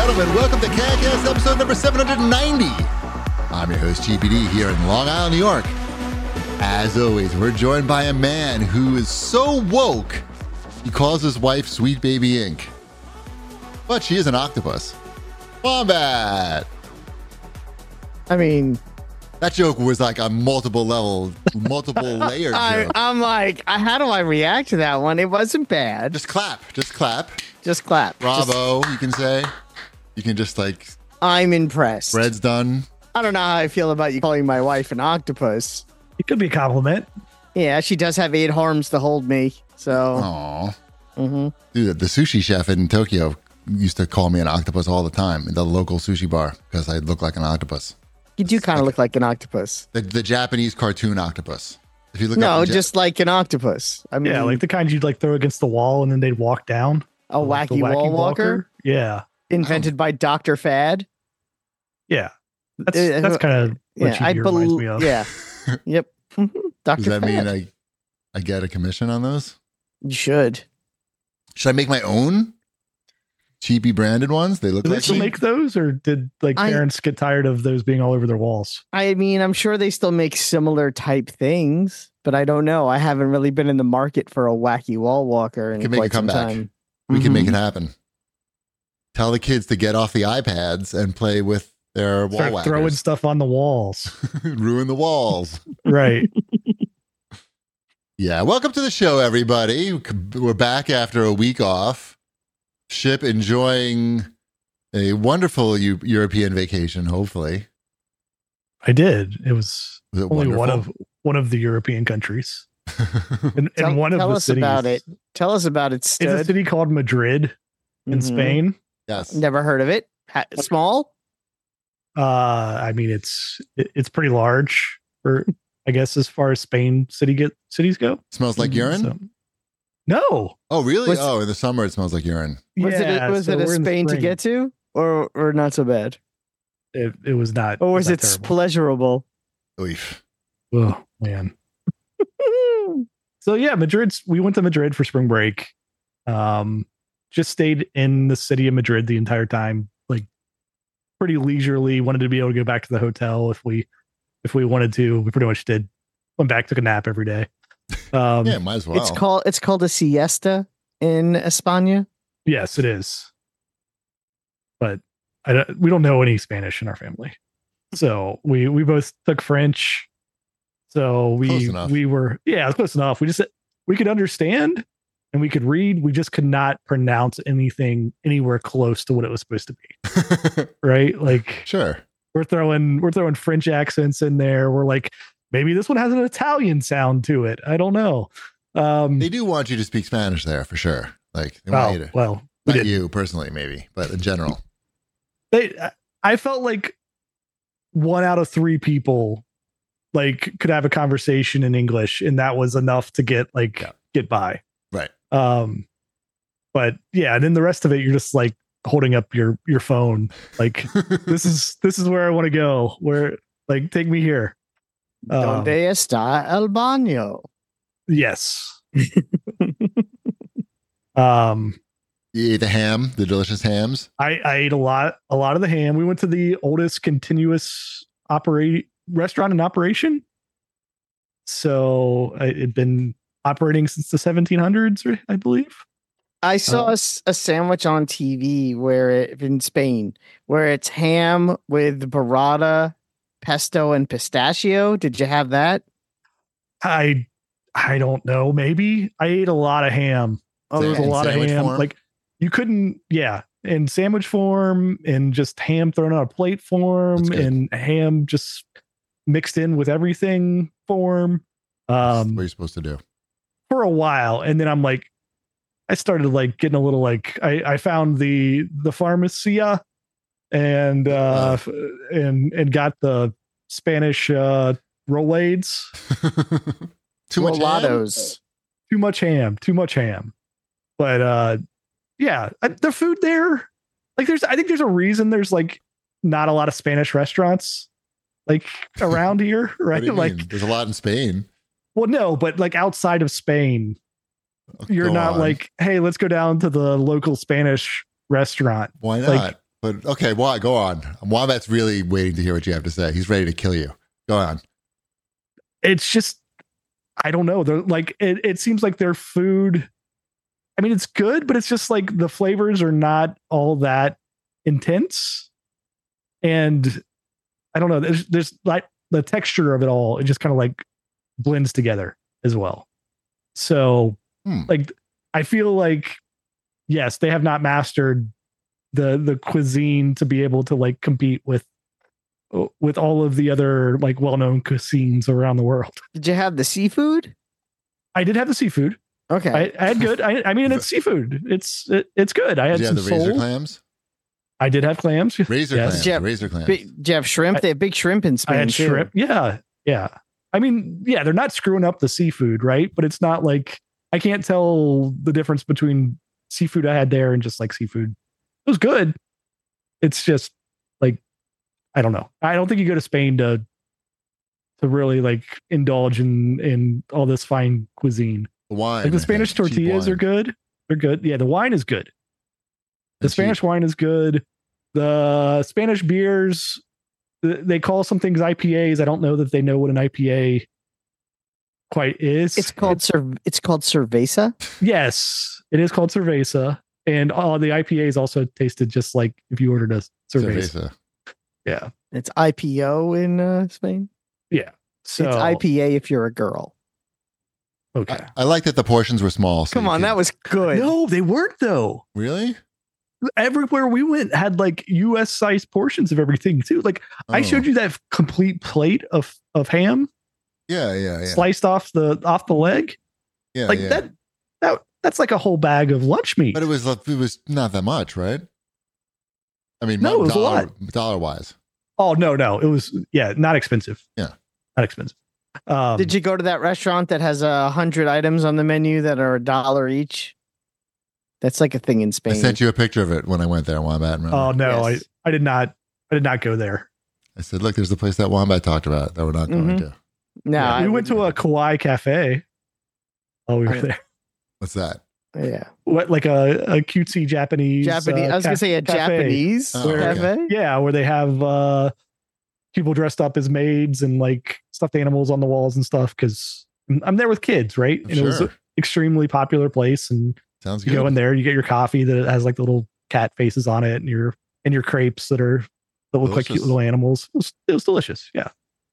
gentlemen, welcome to CAGcast episode number 790. I'm your host, GPD, here in Long Island, New York. As always, we're joined by a man who is so woke, he calls his wife Sweet Baby Inc. But she is an octopus. Wombat! I mean, that joke was like a multiple layer joke. I'm like, how do I react to that one? It wasn't bad. Just clap. Just clap. Just clap. Bravo, you can say. You can just like... I'm impressed. Bread's done. I don't know how I feel about you calling my wife an octopus. It could be a compliment. Yeah, she does have 8 arms to hold me, so... Aww. Mm-hmm. Dude, the sushi chef in Tokyo used to call me an octopus all the time in the local sushi bar because I look like an octopus. You do kind of look like an octopus. The Japanese cartoon octopus. If you look just like an octopus. I mean, yeah, like the kind you'd like throw against the wall and then they'd walk down. A wacky wall walker? Yeah. Invented by Dr. Fad? Yeah. That's kind of what she reminds me of. Yeah. Yep. Dr. Does that Fad. mean I get a commission on those? You should. Should I make my own? Cheapy branded ones? They look Do like they still make those, or did parents get tired of those being all over their walls? I mean, I'm sure they still make similar type things, but I don't know. I haven't really been in the market for a wacky wall walker in quite some time. We can make it happen. Tell the kids to get off the iPads and play with their wall whackers. Throwing stuff on the walls. Ruin the walls. Right. Yeah. Welcome to the show, everybody. We're back after a week off. Ship enjoying a wonderful European vacation, hopefully. I did. It was only wonderful? one of the European countries. And one of tell the us cities. about it. Tell us about it, It's a city called Madrid in Spain. Yes. Never heard of it. Small? I mean, it's pretty large for, I guess, as far as Spain cities go. Smells like urine? So, no. Oh, really? In the summer it smells like urine. Was it a Spain to get to, or not so bad? It was not. Or was it terrible. pleasurable? Oof. Oh man. So yeah, we went to Madrid for spring break. Just stayed in the city of Madrid the entire time, like pretty leisurely. Wanted to be able to go back to the hotel if we wanted to. We pretty much did. Went back, took a nap every day. Yeah, might as well. It's called a siesta in España. Yes, it is. But we don't know any Spanish in our family, so we both took French. So we were close enough. We could understand and we could read. We just could not pronounce anything anywhere close to what it was supposed to be. Right? Like, sure. We're throwing French accents in there. We're like, maybe this one has an Italian sound to it. I don't know. They do want you to speak Spanish there for sure. Like, they want you to, well, not you personally, maybe, but in general. I felt like 1 out of 3 people like could have a conversation in English, and that was enough to get by. Right. But yeah, and then the rest of it, you're just like holding up your phone. Like, this is where I want to go. Where, like, take me here. Donde está el baño? Yes. You ate the ham, the delicious hams. I ate a lot of the ham. We went to the oldest continuous restaurant in operation. So it had been operating since the 1700s, I believe. I saw a sandwich on TV in Spain where it's ham with burrata, pesto, and pistachio. Did you have that? I don't know. Maybe I ate a lot of ham. Oh, there was a lot of ham. Form? Like, you couldn't, in sandwich form, and just ham thrown on a plate form, and ham just mixed in with everything form. That's what you're supposed to do for a while, and then I started like getting a little like I found the Farmacia and got the Spanish rollades. Too much Rolados. ham? Too much ham. But the food there, like I think there's a reason there's like not a lot of Spanish restaurants like around here, right? Like there's a lot in Spain. Well, no, but like outside of Spain, you're not like, hey, let's go down to the local Spanish restaurant. Why not? Like, But okay, go on. Wombat's really waiting to hear what you have to say. He's ready to kill you. Go on. It's just, I don't know. They're like, it seems like their food. I mean, it's good, but it's just like the flavors are not all that intense. And I don't know. There's like the texture of it all. It just kind of like blends together as well. So like, I feel like, yes, they have not mastered the cuisine to be able to like compete with all of the other like well-known cuisines around the world. Did you have the seafood? I did have the seafood. Okay. I had good. I mean, it's seafood. It's good. I had some the razor sole. clams. I did have clams. Razor clams. Razor clams. Did you have shrimp? They have big shrimp in Spain. I had too. shrimp. Yeah. I mean, yeah, they're not screwing up the seafood, right? But it's not like I can't tell the difference between seafood I had there and just like seafood. It was good. It's just like, I don't know. I don't think you go to Spain to really like indulge in all this fine cuisine. The wine. Like the Spanish tortillas are good. They're good. Yeah, the wine is good. The Spanish wine is good. The Spanish beers, they call some things IPAs. I don't know that they know what an IPA quite is. It's called cerveza. Yes, it is called cerveza. And all the IPAs also tasted just like if you ordered a cerveza. Yeah. It's IPO in Spain. Yeah. So it's IPA if you're a girl. Okay. I like that the portions were small. So Come on, that was good. No, they weren't though. Really? Everywhere we went had like US sized portions of everything too. Like I showed you that complete plate of ham. Yeah. Sliced off the leg. Yeah. Like that's like a whole bag of lunch meat. But it was not that much, right? I mean, no, it was a lot. Dollar wise. Oh no. It was not expensive. Yeah. Not expensive. Did you go to that restaurant that has 100 items on the menu that are $1 each? That's like a thing in Spain. I sent you a picture of it when I went there, Wombat. Remember? Oh no, yes. I did not go there. I said, look, there's the place that Wombat talked about that we're not going to. No, we went to a Kawaii cafe. Oh, we were there. What's that? Yeah. What, like a cutesy Japanese? I was gonna say a cafe. Japanese cafe. Yeah, where they have people dressed up as maids and like stuffed animals on the walls and stuff. Because I'm there with kids, right? And it was an extremely popular place. And sounds good. You go in there, you get your coffee that has like the little cat faces on it, and your crepes that look delicious. Like cute little animals. It was delicious. Yeah.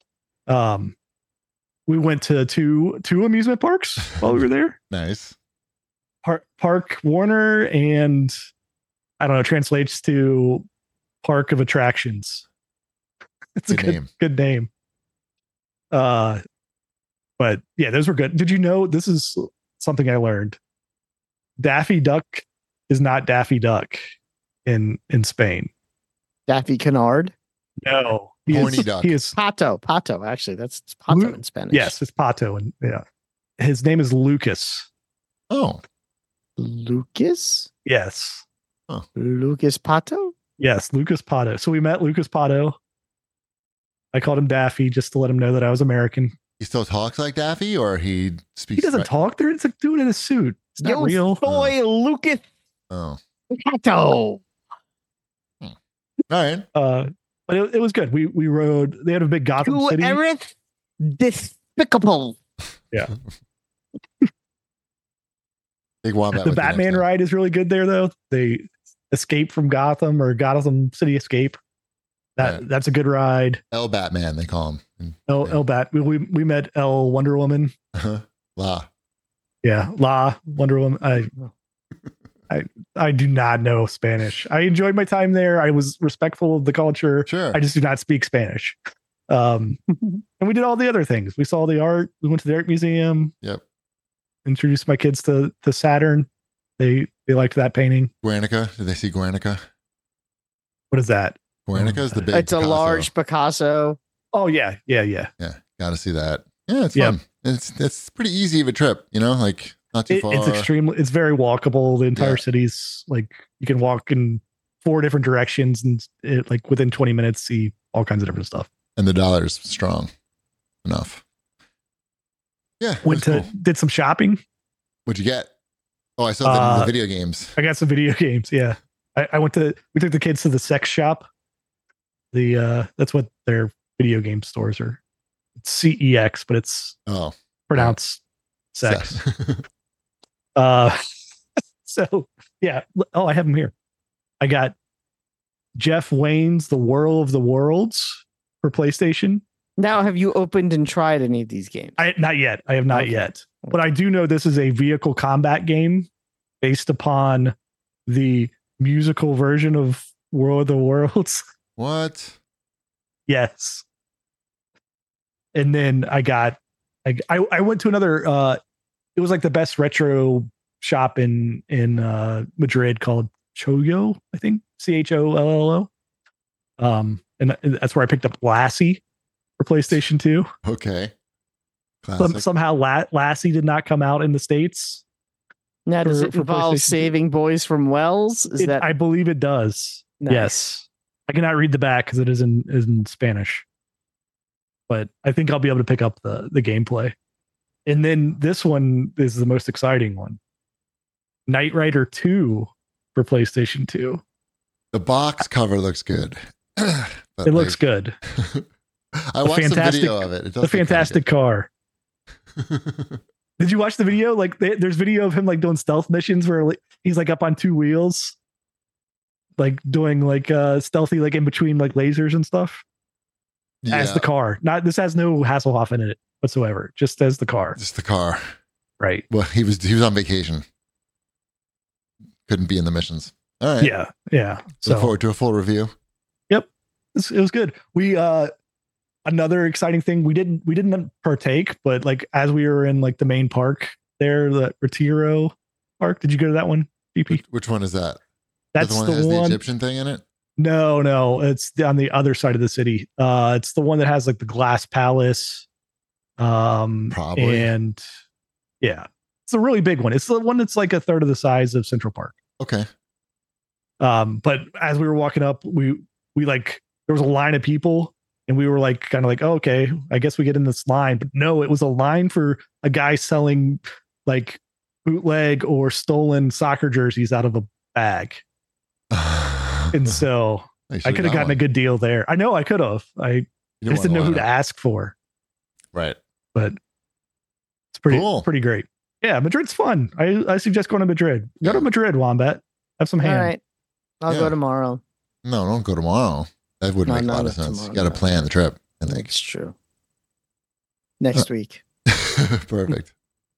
We went to two amusement parks while we were there. Nice. Park Warner, and I don't know, translates to Park of Attractions. It's a good name. But yeah, those were good. Did you know, this is something I learned? Daffy Duck is not Daffy Duck in Spain. Daffy Canard? No. Horny duck. He is Pato. Pato, actually. That's Pato in Spanish. Yes, it's Pato. And yeah. His name is Lucas. Oh. Lucas? Yes. Oh. Lucas Pato? Yes, Lucas Pato. So we met Lucas Pato. I called him Daffy just to let him know that I was American. He still talks like Daffy, or he speaks? He doesn't talk. It's like doing in a suit. It's not real. Boy, Lucas. Oh. Pato. All right. But it was good. We rode. They had a big Gotham City. Erith despicable. Yeah. Big Wombat. The Batman ride is really good there, though. They escape from Gotham, or Gotham City Escape. That's a good ride. El Batman, they call him. El Bat. We met El Wonder Woman. La. Yeah, La Wonder Woman. I do not know Spanish. I enjoyed my time there. I was respectful of the culture. Sure. I just do not speak Spanish. And we did all the other things. We saw the art. We went to the art museum. Yep. Introduced my kids to Saturn. They liked that painting. Guernica. Did they see Guernica? What is that? Guernica is the big. It's Picasso. A large Picasso. Oh yeah. Yeah. Got to see that. Yeah, it's fun. It's pretty easy of a trip. Like not too far. It's very walkable. The entire city's like you can walk in 4 different directions and like within 20 minutes see all kinds of different stuff. And the dollar's strong enough. Yeah. Did some shopping. What'd you get? Oh, I saw the video games. I got some video games. Yeah. we took the kids to the sex shop. That's what their video game stores are. It's CEX, but it's pronounced sex. So yeah. Oh, I have them here. I got Jeff Wayne's The Whirl of the Worlds for PlayStation. Now, have you opened and tried any of these games? Not yet. I have not yet. But I do know this is a vehicle combat game based upon the musical version of World of the Worlds. What? Yes. And then I went to another it was like the best retro shop in Madrid called Choyo, I think. CHOLLO. And that's where I picked up Lassie for PlayStation 2. Okay. Somehow Lassie did not come out in the States. Now, does it involve saving boys from wells? I believe it does. Nice. Yes. I cannot read the back because it is in Spanish. But I think I'll be able to pick up the gameplay. And then this one is the most exciting one. Knight Rider 2 for PlayStation 2. The box cover looks good. It looks good. I watched some video of it. The fantastic car. Did you watch the video? Like, there's video of him like doing stealth missions where he's like up on two wheels, like doing like stealthy, like in between like lasers and stuff. Yeah. As the car. This has no Hasselhoff in it whatsoever. Just as the car. Just the car. Right. Well, he was on vacation. Couldn't be in the missions. All right. Yeah. Look forward to a full review. Yep. It was good. We another exciting thing, we didn't partake, but like as we were in like the main park there, the Retiro Park. Did you go to that one, DP? Which one is that? That's the one that has the Egyptian thing in it? No, it's on the other side of the city. It's the one that has like the glass palace. Probably. And yeah, it's a really big one. It's the one that's like a third of the size of Central Park. Okay. But as we were walking up, we like, there was a line of people and we were like, kind of like, oh, okay, I guess we get in this line. But no, it was a line for a guy selling like bootleg or stolen soccer jerseys out of a bag. And so I could have gotten a good deal there. I know I could have. I just didn't know who to ask for. Right. But it's pretty great. Yeah, Madrid's fun. I suggest going to Madrid. Go to Madrid, Wombat. Have some ham. All right. I'll go tomorrow. No, don't go tomorrow. That wouldn't make a lot of sense. You got to plan the trip, I think. It's true. Next week. Perfect.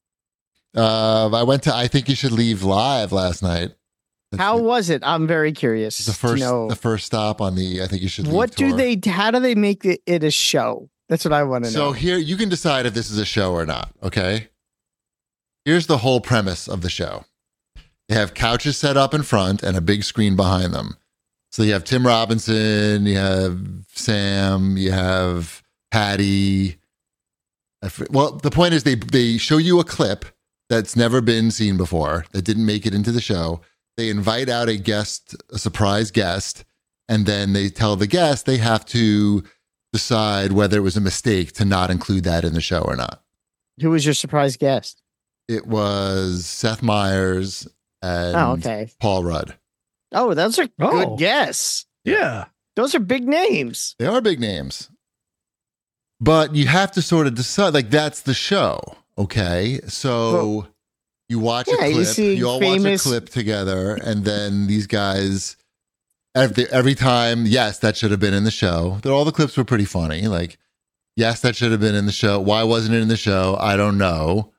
I went to I Think You Should Leave Live last night. How was it? I'm very curious. The first stop on the I Think You Should Leave What tour. How do they make it a show? That's what I want to know. So here, you can decide if this is a show or not, okay? Here's the whole premise of the show. They have couches set up in front and a big screen behind them. So you have Tim Robinson, you have Sam, you have Patty. Well, the point is they show you a clip that's never been seen before, that didn't make it into the show. They invite out a surprise guest, and then they tell the guest they have to decide whether it was a mistake to not include that in the show or not. Who was your surprise guest? It was Seth Meyers and Paul Rudd. Oh, those are good guess. Yeah. Those are big names. They are big names. But you have to sort of decide, like, that's the show. Okay. So you watch a clip, you all watch a clip together, and then these guys, every time, yes, that should have been in the show. All the clips were pretty funny. Like, yes, that should have been in the show. Why wasn't it in the show? I don't know.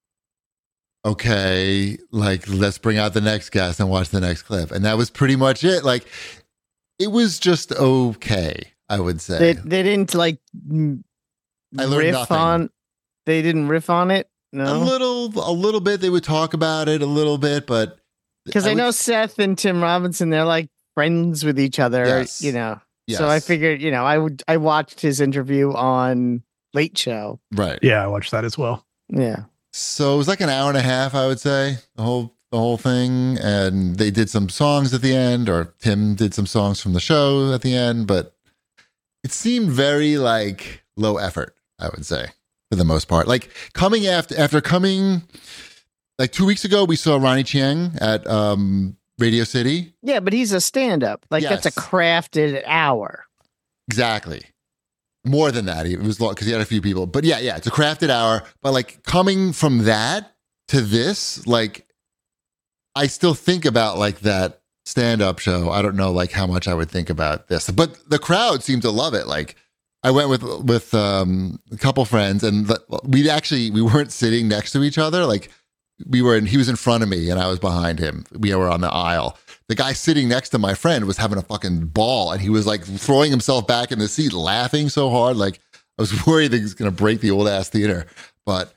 Okay, like, let's bring out the next guest and watch the next clip. And that was pretty much it. Like, it was just okay, I would say. They didn't like riff on. They didn't riff on it. No, a little bit. They would talk about it a little bit, but because I know Seth and Tim Robinson, they're like friends with each other. Yes. You know, yes. So I figured, I watched his interview on Late Show. Right. Yeah, I watched that as well. Yeah. So it was like an hour and a half, I would say, the whole thing. And they did some songs at the end, or Tim did some songs from the show at the end, but it seemed very like low effort, I would say, for the most part. Like coming after coming like 2 weeks ago, we saw Ronnie Chieng at the Radio City. Yeah, but he's a stand-up. Like that's a crafted hour. Exactly. More than that. It was long because he had a few people. But yeah, it's a crafted hour. But like coming from that to this, like I still think about like that stand-up show. I don't know like how much I would think about this. But the crowd seemed to love it. Like I went with a couple friends, and we weren't sitting next to each other. Like he was in front of me and I was behind him. We were on the aisle. The guy sitting next to my friend was having a fucking ball, and he was like throwing himself back in the seat, laughing so hard. Like I was worried that he was going to break the old ass theater, but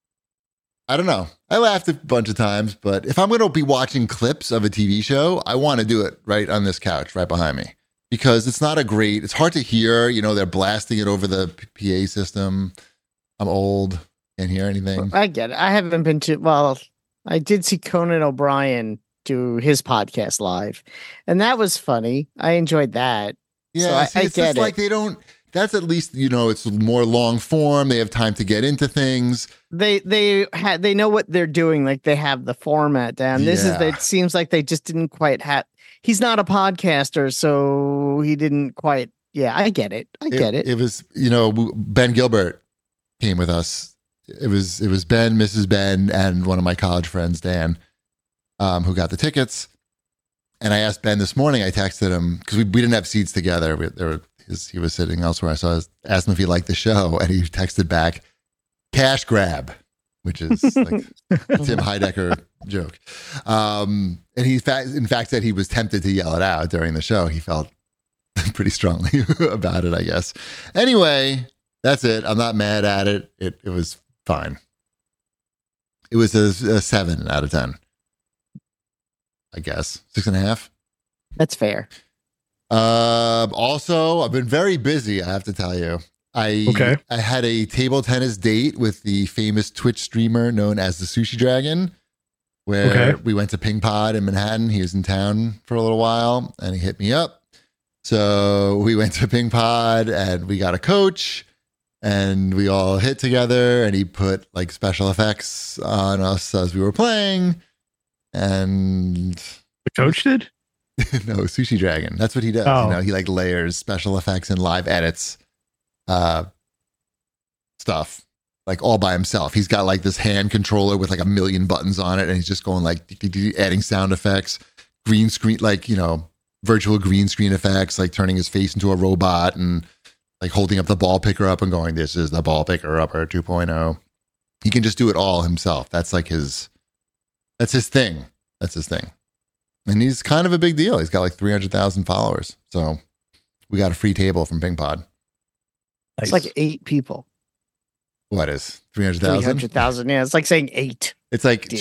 I don't know. I laughed a bunch of times, but if I'm going to be watching clips of a TV show, I want to do it right on this couch, right behind me. Because it's hard to hear, they're blasting it over the PA system. I'm old, can't hear anything. I get it. I haven't been I did see Conan O'Brien do his podcast live, and that was funny. I enjoyed that. Yeah, so I get it. Like that's at least, it's more long form. They have time to get into things. They know what they're doing. Like they have the format down. It seems like they just didn't quite have. He's not a podcaster, so he didn't quite. Yeah, I get it. It was, Ben Gilbert came with us. It was Ben, Mrs. Ben, and one of my college friends, Dan, who got the tickets. And I asked Ben this morning. I texted him because we didn't have seats together. He was sitting elsewhere. So I asked him if he liked the show, and he texted back, "Cash grab," which is like a Tim Heidecker joke. And he in fact said he was tempted to yell it out during the show. He felt pretty strongly about it, I guess. Anyway, that's it. I'm not mad at it. It was fine. It was a 7 out of 10. I guess 6.5. That's fair. Also, I've been very busy, I have to tell you. I had a table tennis date with the famous Twitch streamer known as the Sushi Dragon, where we went to Ping Pod in Manhattan. He was in town for a little while, and he hit me up. So we went to Ping Pod, and we got a coach, and we all hit together, and he put like special effects on us as we were playing. And the coach did? No, Sushi Dragon. That's what he does. Oh. He like layers special effects and live edits stuff like all by himself. He's got like this hand controller with like 1 million buttons on it, and he's just going like adding sound effects, green screen, like virtual green screen effects, like turning his face into a robot and like holding up the ball picker up and going, "This is the ball picker upper 2.0." He can just do it all himself. That's his thing. And he's kind of a big deal. He's got like 300,000 followers. So we got a free table from Ping Pod. It's like 8 people. What is 300,000? 300,000. Yeah, it's like saying 8. It's like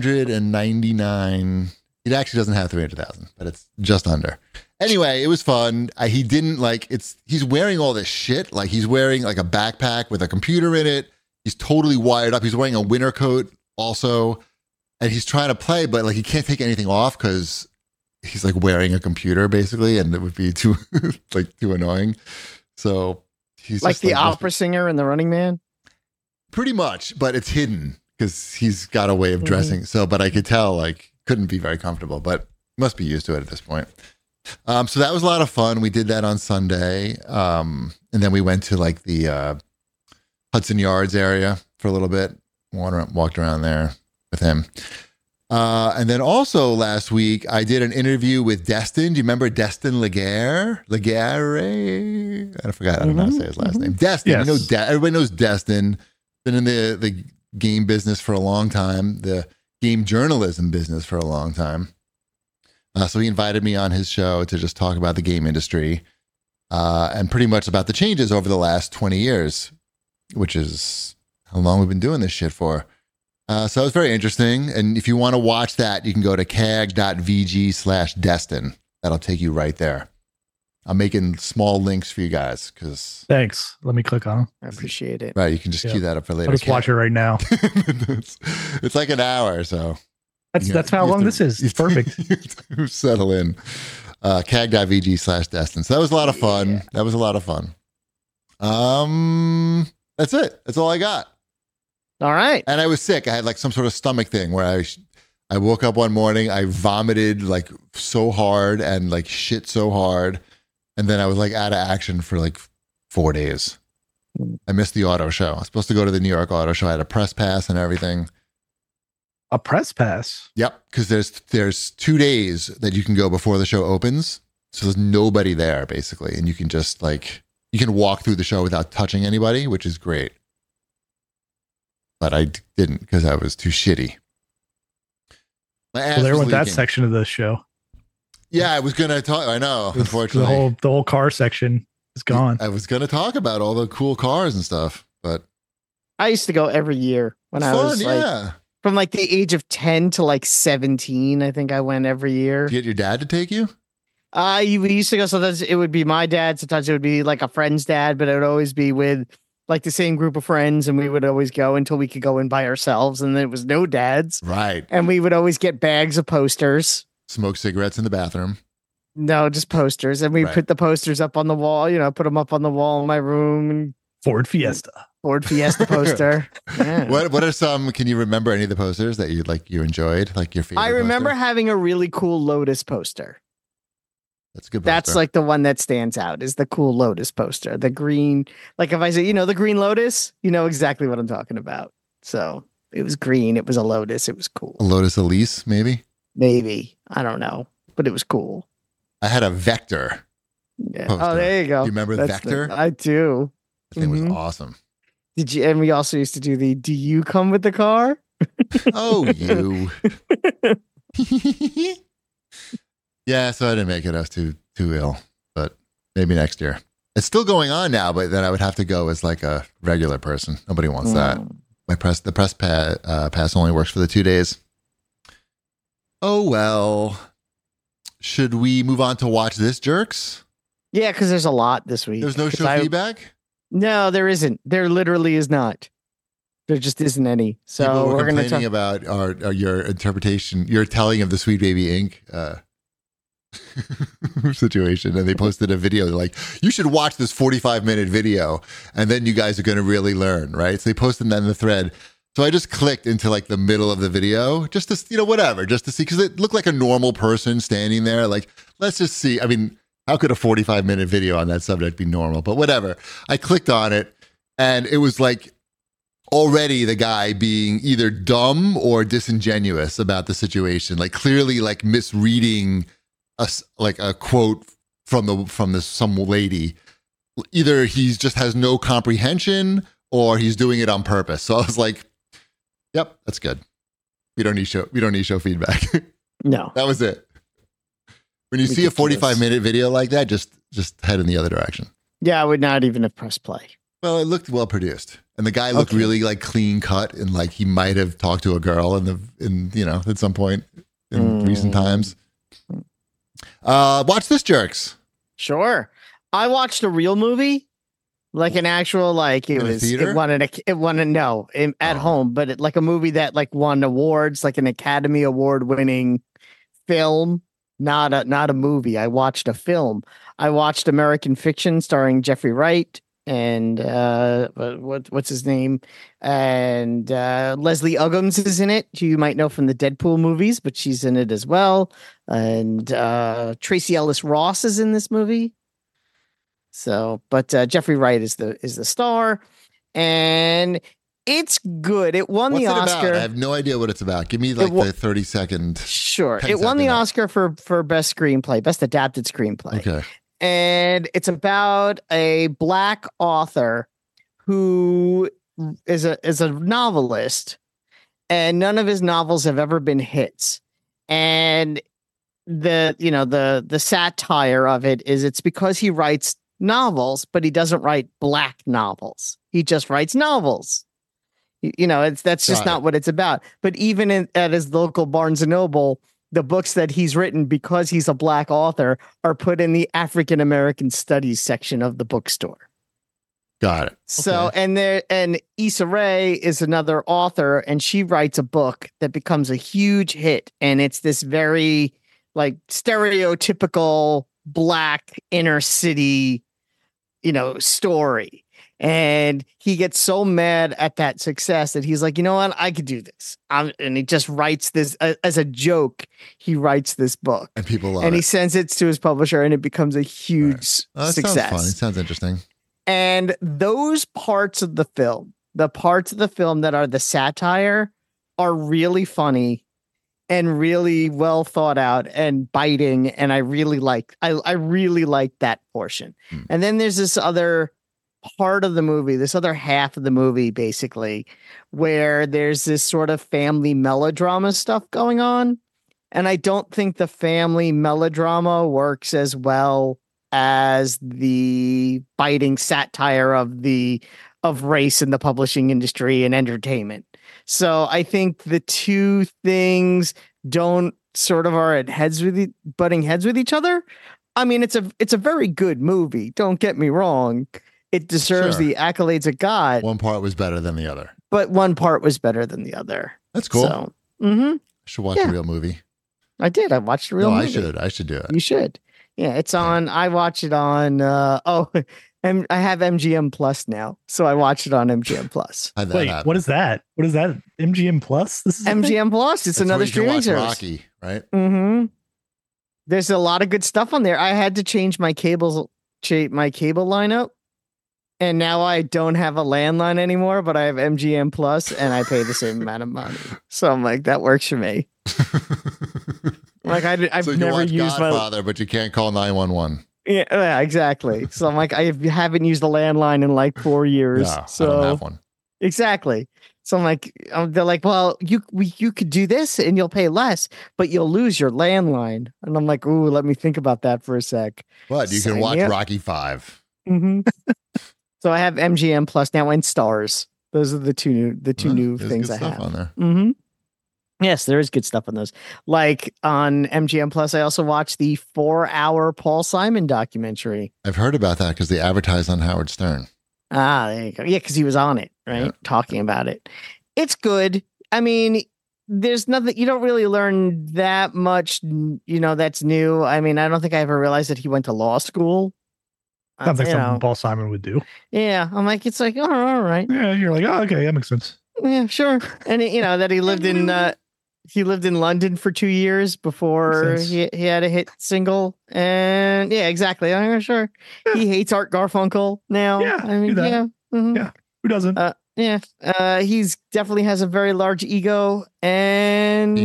299. It actually doesn't have 300,000, but it's just under. Anyway, it was fun. He didn't he's wearing all this shit. Like he's wearing like a backpack with a computer in it. He's totally wired up. He's wearing a winter coat also. And he's trying to play, but like he can't take anything off because he's like wearing a computer basically, and it would be too too annoying. So he's like the opera singer in The Running Man. Pretty much, but it's hidden because he's got a way of dressing. So, but I could tell couldn't be very comfortable, but must be used to it at this point. So that was a lot of fun. We did that on Sunday, and then we went to like the Hudson Yards area for a little bit. Walked around there with him. And then also last week, I did an interview with Destin. Do you remember Destin Laguerre? I forgot. I don't know how to say his last name. Destin. Yes. Everybody knows Destin. Been in the game business for a long time, the game journalism business for a long time. So he invited me on his show to just talk about the game industry and pretty much about the changes over the last 20 years, which is how long we've been doing this shit for. So it was very interesting. And if you want to watch that, you can go to cag.vg/Destin. That'll take you right there. I'm making small links for you guys because. Thanks. Let me click on them. I appreciate it. Right. You can just cue that up for later. I'll just watch it right now. it's like an hour. So that's how long this is. It's perfect. Settle in. cag.vg/Destin. So that was a lot of fun. Yeah. That was a lot of fun. That's it. That's all I got. All right. And I was sick. I had like some sort of stomach thing where I woke up one morning, I vomited like so hard and like shit so hard. And then I was like out of action for like 4 days. I missed the auto show. I was supposed to go to the New York Auto Show. I had a press pass and everything. A press pass? Yep, because there's 2 days that you can go before the show opens. So there's nobody there basically. And you can just like, you can walk through the show without touching anybody, which is great. But I didn't because I was too shitty. Well, there went that section of the show. Yeah, I was going to talk. I know, unfortunately. The whole car section is gone. I was going to talk about all the cool cars and stuff, but I used to go every year when I was like, from like the age of 10 to like 17. I think I went every year. Did you get your dad to take you? We used to go. Sometimes it would be my dad. Sometimes it would be like a friend's dad, but it would always be with like the same group of friends, and we would always go until we could go in by ourselves, and there was no dads. Right. And we would always get bags of posters. Smoke cigarettes in the bathroom. No, just posters. And we put the posters up on the wall, put them up on the wall in my room. Ford Fiesta poster. Yeah. What are some, can you remember any of the posters that you enjoyed? Like your favorite I remember poster? having a really cool Lotus poster. That's a good poster. That's like the one that stands out is the cool Lotus poster. The green, like if I say, the green Lotus, you know exactly what I'm talking about. So it was green. It was a Lotus. It was cool. A Lotus Elise, maybe? Maybe. I don't know. But it was cool. I had a Vector. Yeah. Poster. Oh, there you go. Do you remember Vector? I do. That thing was awesome. Did you? And we also used to do do you come with the car? Oh, you. Yeah, so I didn't make it. I was too ill, but maybe next year. It's still going on now, but then I would have to go as like a regular person. Nobody wants that. The press pass only works for the 2 days. Oh, well. Should we move on to watch this, jerks? Yeah, because there's a lot this week. There's no show feedback? No, there isn't. There literally is not. There just isn't any. So we're complaining about your interpretation, your telling of the Sweet Baby Inc. Situation, and they posted a video. They're like, you should watch this 45-minute video, and then you guys are going to really learn, right? So they posted that in the thread. So I just clicked into like the middle of the video, just to whatever, just to see, because it looked like a normal person standing there. Like, let's just see. I mean, how could a 45-minute video on that subject be normal? But whatever. I clicked on it, and it was like already the guy being either dumb or disingenuous about the situation, like clearly like misreading a quote from some lady. Either he just has no comprehension or he's doing it on purpose. So I was like, yep, that's good. We don't need show feedback. No. That was it. When you see a 45-minute video like that, just head in the other direction. Yeah, I would not even have pressed play. Well, it looked well produced. And the guy looked really like clean cut, and like he might have talked to a girl at some point in recent times. Watch this, jerks. Sure. I watched a real movie, like an actual, like it won at home, but like a movie that like won awards, like an Academy Award winning film, not a movie. I watched a film. I watched American Fiction starring Jeffrey Wright and what's his name? And Leslie Uggams is in it, who you might know from the Deadpool movies, but she's in it as well. And Tracy Ellis Ross is in this movie. So, but Jeffrey Wright is the star, and it's good. It won the Oscar. I have no idea what it's about. Give me like the 30-second. Sure, it won the Oscar for best screenplay, best adapted screenplay. Okay. And it's about a Black author who is a novelist, and none of his novels have ever been hits. And the satire of it is it's because he writes novels, but he doesn't write Black novels. He just writes novels. That's just not what it's about. But even at his local Barnes and Noble, the books that he's written because he's a Black author are put in the African American Studies section of the bookstore. Got it. So, and Issa Rae is another author, and she writes a book that becomes a huge hit. And it's this very like stereotypical Black inner city, story. And he gets so mad at that success that he's like, you know what? I could do this. And he just writes this as a joke. He writes this book. And people love it. And he it. sends it to his publisher and it becomes a huge success. Sounds fun. It sounds interesting. And those parts of the film, the parts of the film that are the satire, are really funny and really well thought out and biting. And I really like that portion. And then there's this other part of the movie, this other half of the movie, basically, where there's this sort of family melodrama stuff going on. And I don't think the family melodrama works as well as the biting satire of race in the publishing industry and entertainment. So I think the two things don't sort of are at butting heads with each other. I mean, it's a very good movie. Don't get me wrong. It deserves the accolades it got. One part was better than the other. But one part was better than the other. That's cool. So, I should watch a real movie. I did. I watched a real movie. I should do it. You should. Yeah, it's on. I watch it on. And I have MGM Plus now, so I watch it on MGM Plus. Wait, what is that? What is that? MGM Plus? This is MGM Plus. It's another streaming service. Rocky, right? Mm-hmm. There's a lot of good stuff on there. I had to change my cable lineup, and now I don't have a landline anymore, but I have MGM Plus, and I pay the same amount of money. So I'm like, that works for me. Like I've so never used Godfather, but you can't call 911. Yeah, exactly. So I'm like, I haven't used a landline in like 4 years. Yeah, so I don't have one. Exactly. So I'm like, they're like, well, you could do this and you'll pay less, but you'll lose your landline. And I'm like, ooh, let me think about that for a sec. But you can watch Rocky 5. Mm-hmm. So I have MGM Plus now and Stars. Those are the two new things I have on there. Mm-hmm. Yes, there is good stuff on those. Like on MGM Plus, I also watched the 4-hour Paul Simon documentary. I've heard about that because they advertised on Howard Stern. Ah, there you go. Yeah, because he was on it, right? Yeah. Talking about it. It's good. I mean, there's nothing, you don't really learn that much, that's new. I mean, I don't think I ever realized that he went to law school. Sounds like something Paul Simon would do. Yeah. I'm like, it's like, oh, all right. Yeah. You're like, oh, okay. That makes sense. Yeah, sure. And that he lived in London for 2 years before he had a hit single. And yeah, exactly. I'm sure he hates Art Garfunkel now. Yeah, I mean, yeah. Mm-hmm. Yeah. Who doesn't? Yeah. He's definitely has a very large ego and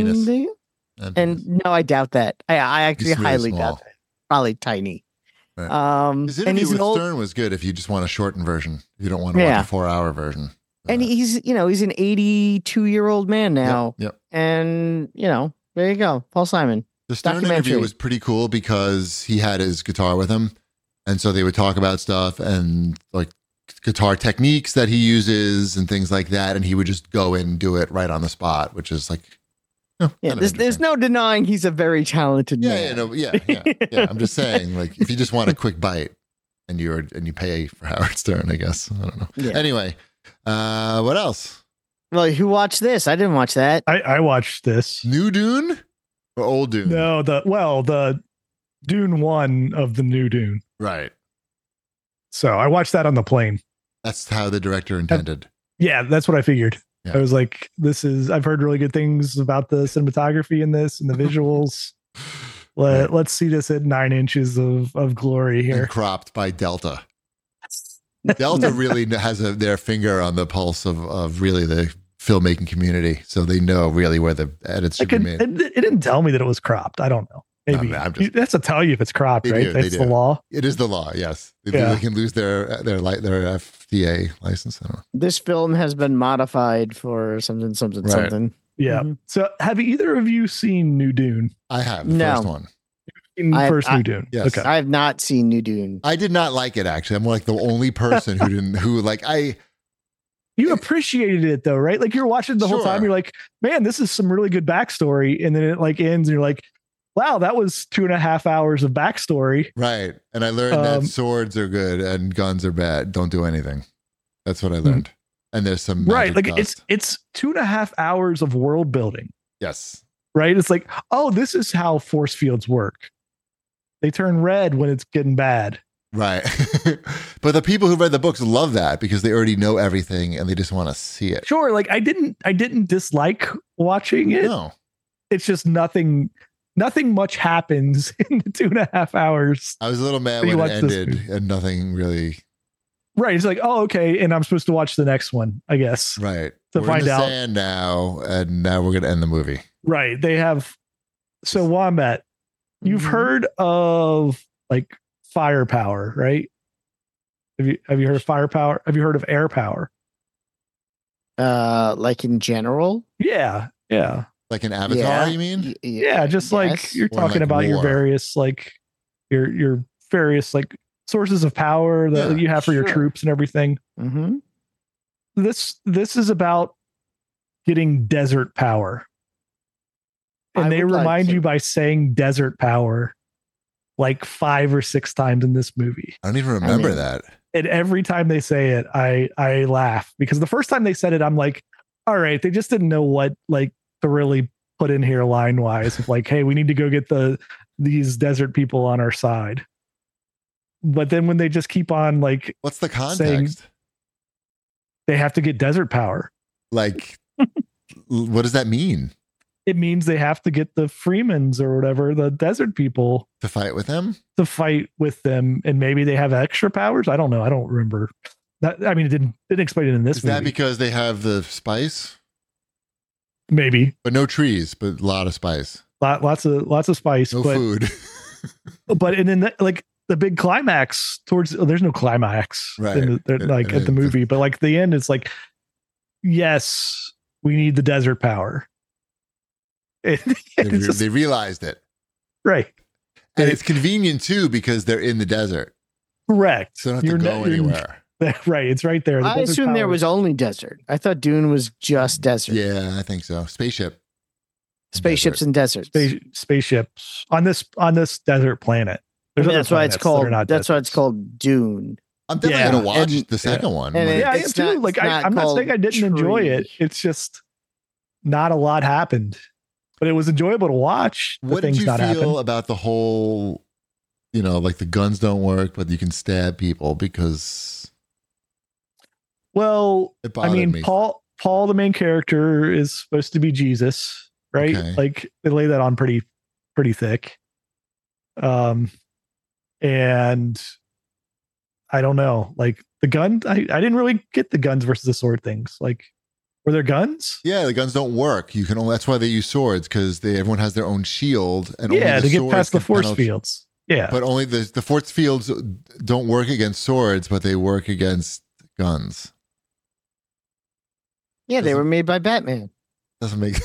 no, I doubt that. I actually highly doubt that. Probably tiny. Right. His interview with Stern was good if you just want a shortened version. If you don't want to watch a 4-hour version. And he's an 82-year-old man now. Yep. And, there you go. Paul Simon. The Stern interview was pretty cool because he had his guitar with him. And so they would talk about stuff and like guitar techniques that he uses and things like that. And he would just go in and do it right on the spot, which is like, there's no denying he's a very talented man. Yeah. I'm just saying, like, if you just want a quick bite and you pay for Howard Stern, I guess. I don't know. Yeah. Anyway. What else? Well, who watched this? I didn't watch that. I watched this. New Dune or old Dune? No, the Dune 1 of the new Dune. Right. So I watched that on the plane. That's how the director intended. Yeah, that's what I figured. Yeah. I was like, I've heard really good things about the cinematography in this and the visuals. Let's see this at 9 inches of glory here. And cropped by Delta. Delta really has their finger on the pulse of really the filmmaking community, so they know really where the edits should be made. It didn't tell me that it was cropped. I don't know. Maybe that's to tell you if it's cropped, right? That's the law. It is the law. Yes, they can lose their FDA license. I don't know. This film has been modified for something. Yeah. Mm-hmm. So, have either of you seen New Dune? I have the first one. New Dune. Yes. Okay. I have not seen New Dune. I did not like it, actually. I'm like the only person You appreciated it though, right? Like you're watching the whole time. You're like, man, this is some really good backstory. And then it like ends and you're like, wow, that was 2.5 hours of backstory. Right. And I learned that swords are good and guns are bad. Don't do anything. That's what I learned. And there's some right. Like dust. it's 2.5 hours of world building. Yes. Right. It's like, oh, this is how force fields work. They turn red when it's getting bad. Right. But the people who read the books love that because they already know everything and they just want to see it. Sure. Like I didn't dislike watching it. No. It's just nothing much happens in the 2.5 hours. I was a little mad when it ended and nothing really. Right. It's like, oh, okay. And I'm supposed to watch the next one, I guess. Right. We're find in the out. Sand now, and now we're going to end the movie. Right. They have. So Wombat, you've heard of like firepower, right? Have you heard of firepower? Have you heard of air power? Like in general? Yeah. Yeah. Like an Avatar, you mean? Yeah, just like you're talking like about war. Your various like your various like sources of power that you have for your troops and everything. Mm-hmm. This is about getting desert power. And they remind you by saying desert power like 5 or 6 times in this movie. I don't even remember that. And every time they say it, I laugh because the first time they said it, I'm like, all right, they just didn't know what like to really put in here line wise of like, hey, we need to go get these desert people on our side. But then when they just keep on like, what's the context? They have to get desert power. Like, what does that mean? It means they have to get the Freemans or whatever, the desert people to fight with them, and maybe they have extra powers. I don't know. I don't remember that. I mean, it didn't explain it in this. Is that because they have the spice? Maybe, but no trees, but a lot of spice. Lots of spice. No food. But and then like the big climax there's no climax, right? At the movie, but like the end, it's like, yes, we need the desert power. They realized it, right? And it's convenient too because they're in the desert. Correct. So they don't have to go anywhere. Right, it's right there. I assume there was only desert. I thought Dune was just desert. Yeah, I think so. Spaceships and deserts. Spaceships on this desert planet. That's why it's called. That's why it's called Dune. I'm definitely gonna watch the second one. And I am too. Like I'm not saying I didn't enjoy it. It's just not a lot happened. But it was enjoyable to watch. What did you feel about the whole, like the guns don't work, but you can stab people because. Well, I mean, Paul, the main character, is supposed to be Jesus, right? Okay. Like they lay that on pretty thick. And I don't know, like the gun. I didn't really get the guns versus the sword things. Like, were there guns? Yeah, the guns don't work. You can only. That's why they use swords because everyone has their own shield, and only to get past the force fields. Yeah, but only the force fields don't work against swords, but they work against guns. Yeah, they were made by Batman. Doesn't make.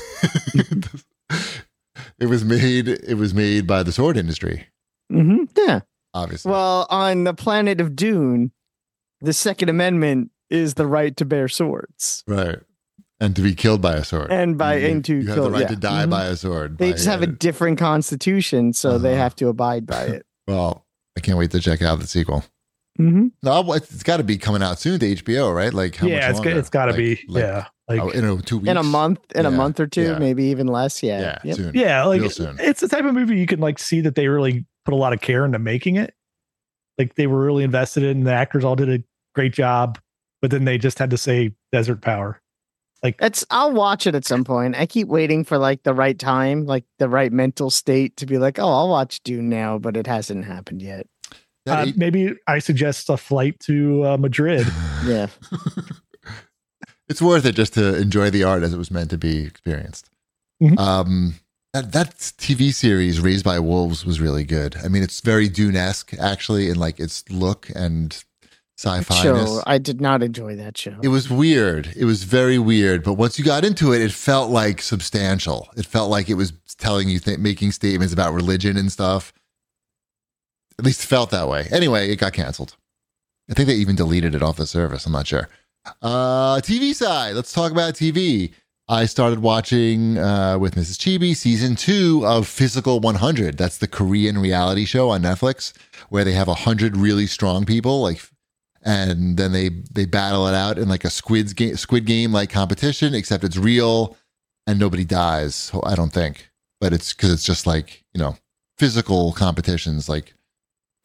It was made by the sword industry. Mm-hmm. Yeah, obviously. Well, on the planet of Dune, the Second Amendment is the right to bear swords. Right. And to be killed by a sword. You have the right to die by a sword. They just have a different constitution, so they have to abide by it. Well, I can't wait to check out the sequel. Mm-hmm. No, it's got to be coming out soon to HBO, right? Like how much longer? It's got to be. Yeah. Like 2 weeks. In a month, a month or two, maybe even less. Yeah. Yeah. Soon. Yeah. Like it's the type of movie you can like see that they really put a lot of care into making it. Like they were really invested in, the actors all did a great job, but then they just had to say desert power. Like I'll watch it at some point. I keep waiting for like the right time, like the right mental state to be like, oh, I'll watch Dune now, but it hasn't happened yet. Maybe I suggest a flight to Madrid. Yeah. It's worth it just to enjoy the art as it was meant to be experienced. Mm-hmm. That TV series, Raised by Wolves, was really good. I mean, it's very Dune-esque, actually, in like its look and sci-fi. I did not enjoy that show. It was weird. It was very weird. But once you got into it, it felt like substantial. It felt like it was telling you, making statements about religion and stuff. At least it felt that way. Anyway, it got canceled. I think they even deleted it off the service. I'm not sure. TV side. Let's talk about TV. I started watching with Mrs. Chibi season 2 of Physical 100. That's the Korean reality show on Netflix where they have 100 really strong people, and then they battle it out in like a Squid Game like competition, except it's real and nobody dies. I don't think, but it's because it's just like physical competitions, like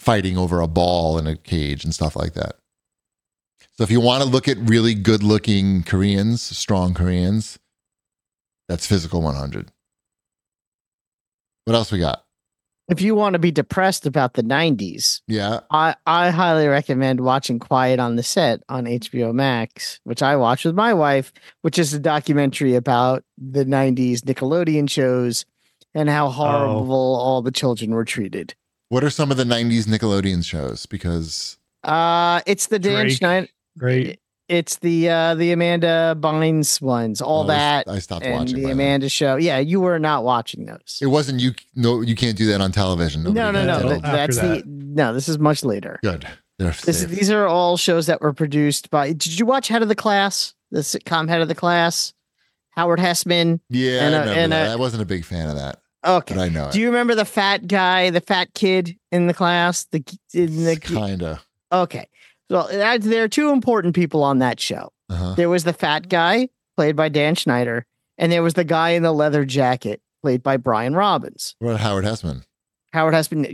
fighting over a ball in a cage and stuff like that. So if you want to look at really good looking Koreans, strong Koreans, that's Physical 100. What else we got? If you want to be depressed about the 90s, I highly recommend watching Quiet on the Set on HBO Max, which I watched with my wife, which is a documentary about the 90s Nickelodeon shows and how horrible all the children were treated. What are some of the 90s Nickelodeon shows? Because it's the Dan Schneider. Great. It's the Amanda Bynes ones, that. I stopped and watching the Amanda show. Yeah, you were not watching those. It wasn't you. No, you can't do that on television. No. This is much later. Good. These are all shows that were produced by. Did you watch Head of the Class? The sitcom Head of the Class, Howard Hessman. Yeah, I remember that. I wasn't a big fan of that. Okay, but I know. Do you remember the fat guy, the fat kid in the class? Kinda. Okay. So there are two important people on that show. Uh-huh. There was the fat guy played by Dan Schneider, and there was the guy in the leather jacket played by Brian Robbins. What about Howard Hessman? Howard Hessman.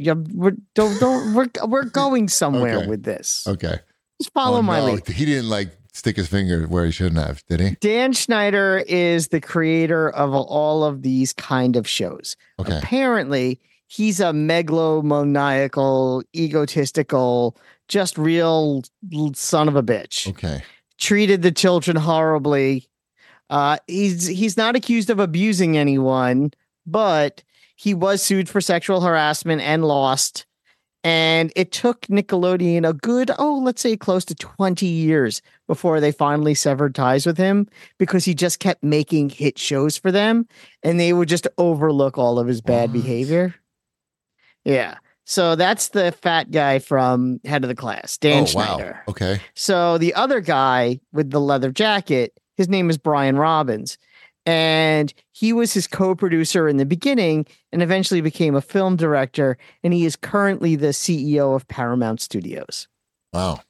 We're going somewhere with this. Okay. Just follow my lead. He didn't stick his finger where he shouldn't have, did he? Dan Schneider is the creator of all of these kind of shows. Okay. Apparently, he's a megalomaniacal, egotistical, just real son of a bitch. Okay. Treated the children horribly. He's not accused of abusing anyone, but he was sued for sexual harassment and lost. And it took Nickelodeon a good, let's say close to 20 years before they finally severed ties with him, because he just kept making hit shows for them and they would just overlook all of his bad behavior. Yeah. So that's the fat guy from Head of the Class, Dan Schneider. Wow. Okay. So the other guy with the leather jacket, his name is Brian Robbins. And he was his co-producer in the beginning and eventually became a film director. And he is currently the CEO of Paramount Studios. Wow.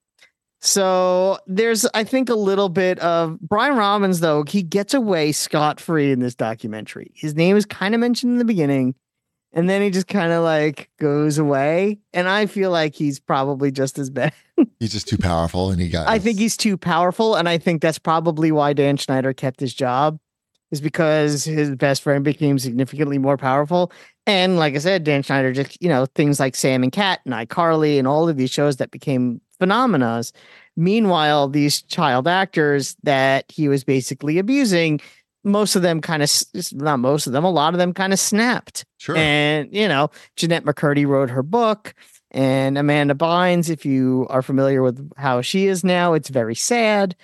So there's, I think, a little bit of Brian Robbins, though. He gets away scot-free in this documentary. His name is kind of mentioned in the beginning. And then he just kind of goes away. And I feel like he's probably just as bad. He's just too powerful. I think he's too powerful. And I think that's probably why Dan Schneider kept his job, is because his best friend became significantly more powerful. And like I said, Dan Schneider just, things like Sam and Cat and iCarly and all of these shows that became phenomena. Meanwhile, these child actors that he was basically abusing, a lot of them kind of snapped. Sure. And, Jeanette McCurdy wrote her book, and Amanda Bynes, if you are familiar with how she is now, it's very sad.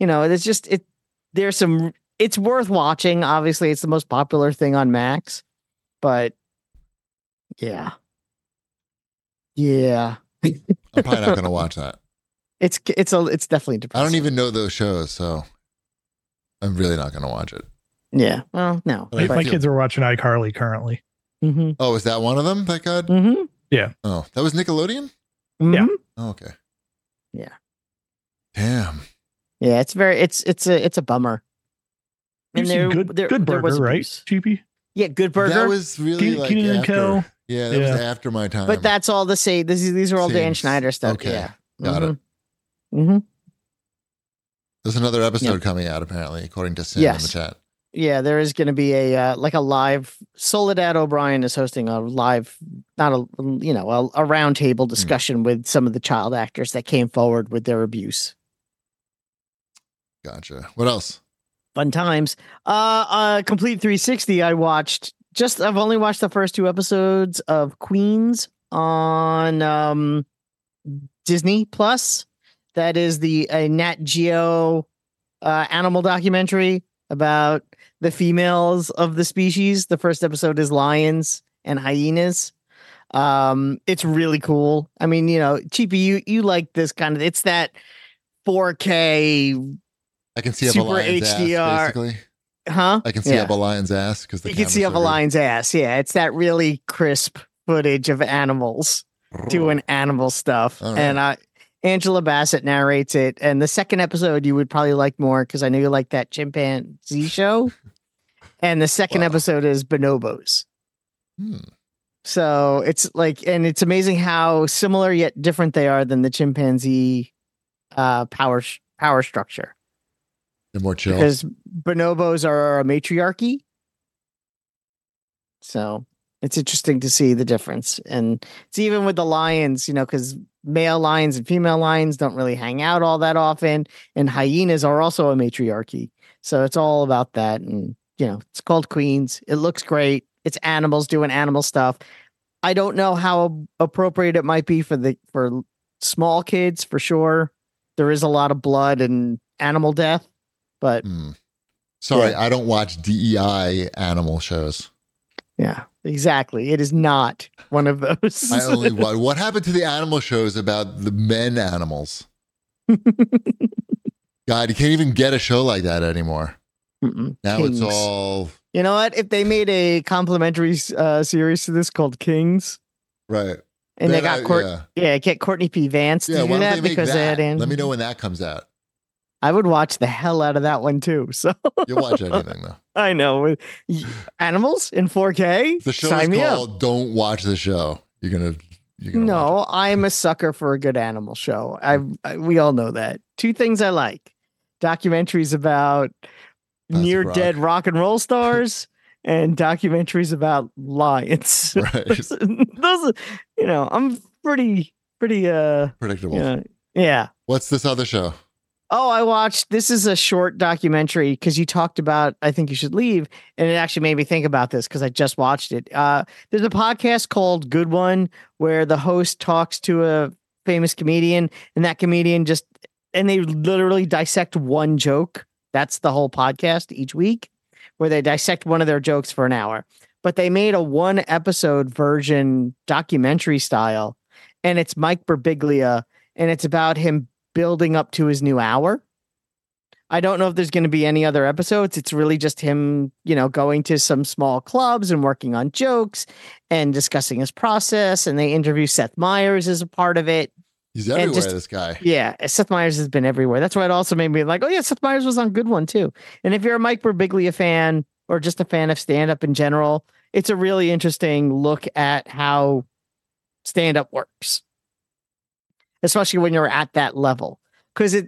It's worth watching. Obviously, it's the most popular thing on Max, but yeah. I'm probably not going to watch that. It's definitely depressing. I don't even know those shows, so I'm really not going to watch it. Yeah. Well, no. My kids are watching iCarly currently. Mm-hmm. Oh, is that one of them? That good? Mm-hmm. Yeah. Oh, that was Nickelodeon? Mm-hmm. Yeah. Oh, okay. Yeah. Damn. Yeah, it's a bummer. And Good Burger, right? Cheapy. Yeah, Good Burger. That was really Keenan and Kel. Yeah, that was after my time. But that's all the same. These are all Dan Schneider stuff. Okay. Yeah. Got it. Mm-hmm. There's another episode coming out, apparently, according to Sam in the chat. Yeah, there is going to be a live. Soledad O'Brien is hosting a live, not a roundtable discussion with some of the child actors that came forward with their abuse. Gotcha. What else? Fun times. Complete 360. I've only watched the first 2 episodes of Queens on Disney Plus. That is a Nat Geo animal documentary about the females of the species. The first episode is lions and hyenas. It's really cool. I mean, Cheapy, you like this kind of, it's that 4K. I can see up super a lion's HDR. ass, basically. Huh? I can see up a lion's ass because you can see up a lion's ass. Yeah, it's that really crisp footage of animals doing animal stuff, and Angela Bassett narrates it. And the second episode you would probably like more because I know you like that chimpanzee show. And the second episode is bonobos. So it's like, and it's amazing how similar yet different they are than the chimpanzee power structure. They're more chill. Because bonobos are a matriarchy. So it's interesting to see the difference. And it's even with the lions, because male lions and female lions don't really hang out all that often. And hyenas are also a matriarchy. So it's all about that. And, it's called Queens. It looks great. It's animals doing animal stuff. I don't know how appropriate it might be for small kids, for sure. There is a lot of blood and animal death, but sorry, yeah. I don't watch DEI animal shows. Yeah, exactly. It is not one of those. I only watch. What happened to the animal shows about the men animals? God, you can't even get a show like that anymore. Now Kings. It's all. You know what? If they made a complimentary series to this called Kings, right? And then they got get Courtney P. Vance to do that because they had Let me know when that comes out. I would watch the hell out of that one too. So you'll watch anything though. I know. Animals in 4K. The show is called "Don't Watch the Show." You're gonna no, I'm a sucker for a good animal show. We all know that. Two things I like: documentaries about near dead rock and roll stars and documentaries about lions. Right. Those I'm pretty predictable. Yeah. What's this other show? Oh, this is a short documentary because you talked about I Think You Should Leave, and it actually made me think about this because I just watched it. There's a podcast called Good One where the host talks to a famous comedian, and that comedian and they literally dissect one joke. That's the whole podcast each week, where they dissect one of their jokes for an hour. But they made a 1-episode version documentary style, and it's Mike Birbiglia, and it's about him building up to his new hour. I don't know if there's going to be any other episodes. It's really just him, going to some small clubs and working on jokes and discussing his process. And they interview Seth Meyers as a part of it. He's everywhere, this guy. Yeah, Seth Meyers has been everywhere. That's why it also made me like, oh yeah, Seth Meyers was on Good One too. And if you're a Mike Birbiglia fan or just a fan of stand-up in general, it's a really interesting look at how stand-up works. Especially when you're at that level. Because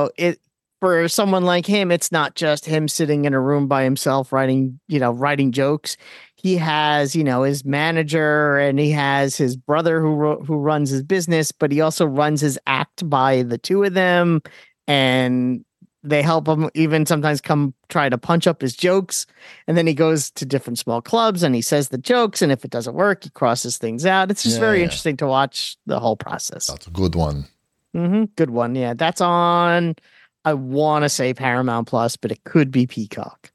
for someone like him, it's not just him sitting in a room by himself writing jokes. He has, his manager and he has his brother who runs his business, but he also runs his act by the two of them. And they help him even sometimes come try to punch up his jokes. And then he goes to different small clubs and he says the jokes. And if it doesn't work, he crosses things out. It's just very interesting to watch the whole process. That's a good one. Mm-hmm. Good one. Yeah. That's on, I want to say Paramount Plus, but it could be Peacock.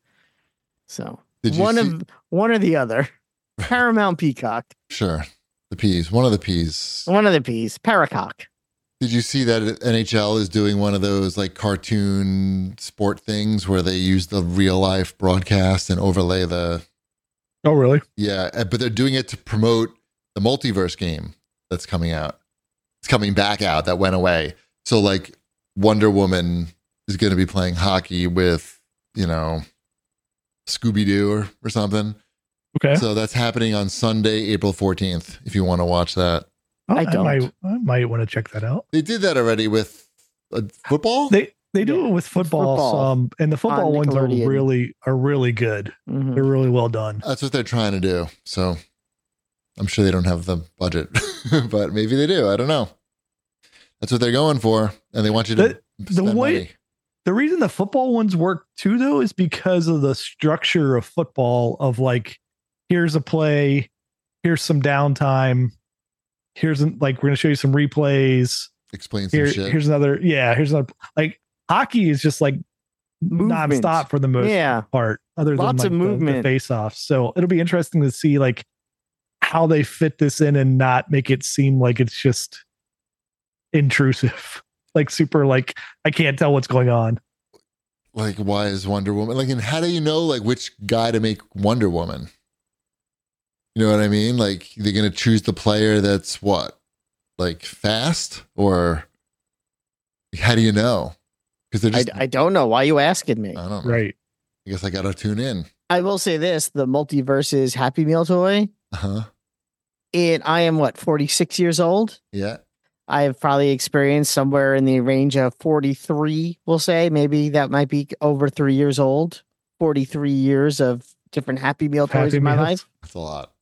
So one or the other. Paramount, Peacock. Sure. The P's. One of the P's. One of the P's. Paracock. Did you see that NHL is doing one of those like cartoon sport things where they use the real life broadcast and overlay the... Oh, really? Yeah. But they're doing it to promote the multiverse game that's coming out. It's coming back out. That went away. So like Wonder Woman is going to be playing hockey with, Scooby-Doo or something. Okay. So that's happening on Sunday, April 14th, if you want to watch that. Oh, I might want to check that out. They did that already with football. They do it with football. And the football ones are really good. Mm-hmm. They're really well done. That's what they're trying to do. So I'm sure they don't have the budget, but maybe they do. I don't know. That's what they're going for, and they want you to spend money. The reason the football ones work too, though, is because of the structure of football. Of like, here's a play, here's some downtime. Here's we're going to show you some replays. Explain some shit. Here's another. Like hockey is just like nonstop for the most part, other than lots of movement, the face-offs. So it'll be interesting to see like how they fit this in and not make it seem like it's just intrusive, like super. Like I can't tell what's going on. Like why is Wonder Woman like? And how do you know like which guy to make Wonder Woman? You know what I mean? Like they're going to choose the player that's what? Like fast? Or how do you know? Because they're just... I don't know. Why are you asking me? I don't know. Right. I guess I got to tune in. I will say this. The Multiverse's Happy Meal toy. Uh-huh. I am 46 years old. Yeah. I have probably experienced somewhere in the range of 43, we'll say. Maybe that might be over 3 years old. 43 years of different Happy Meal toys in my life. That's a lot.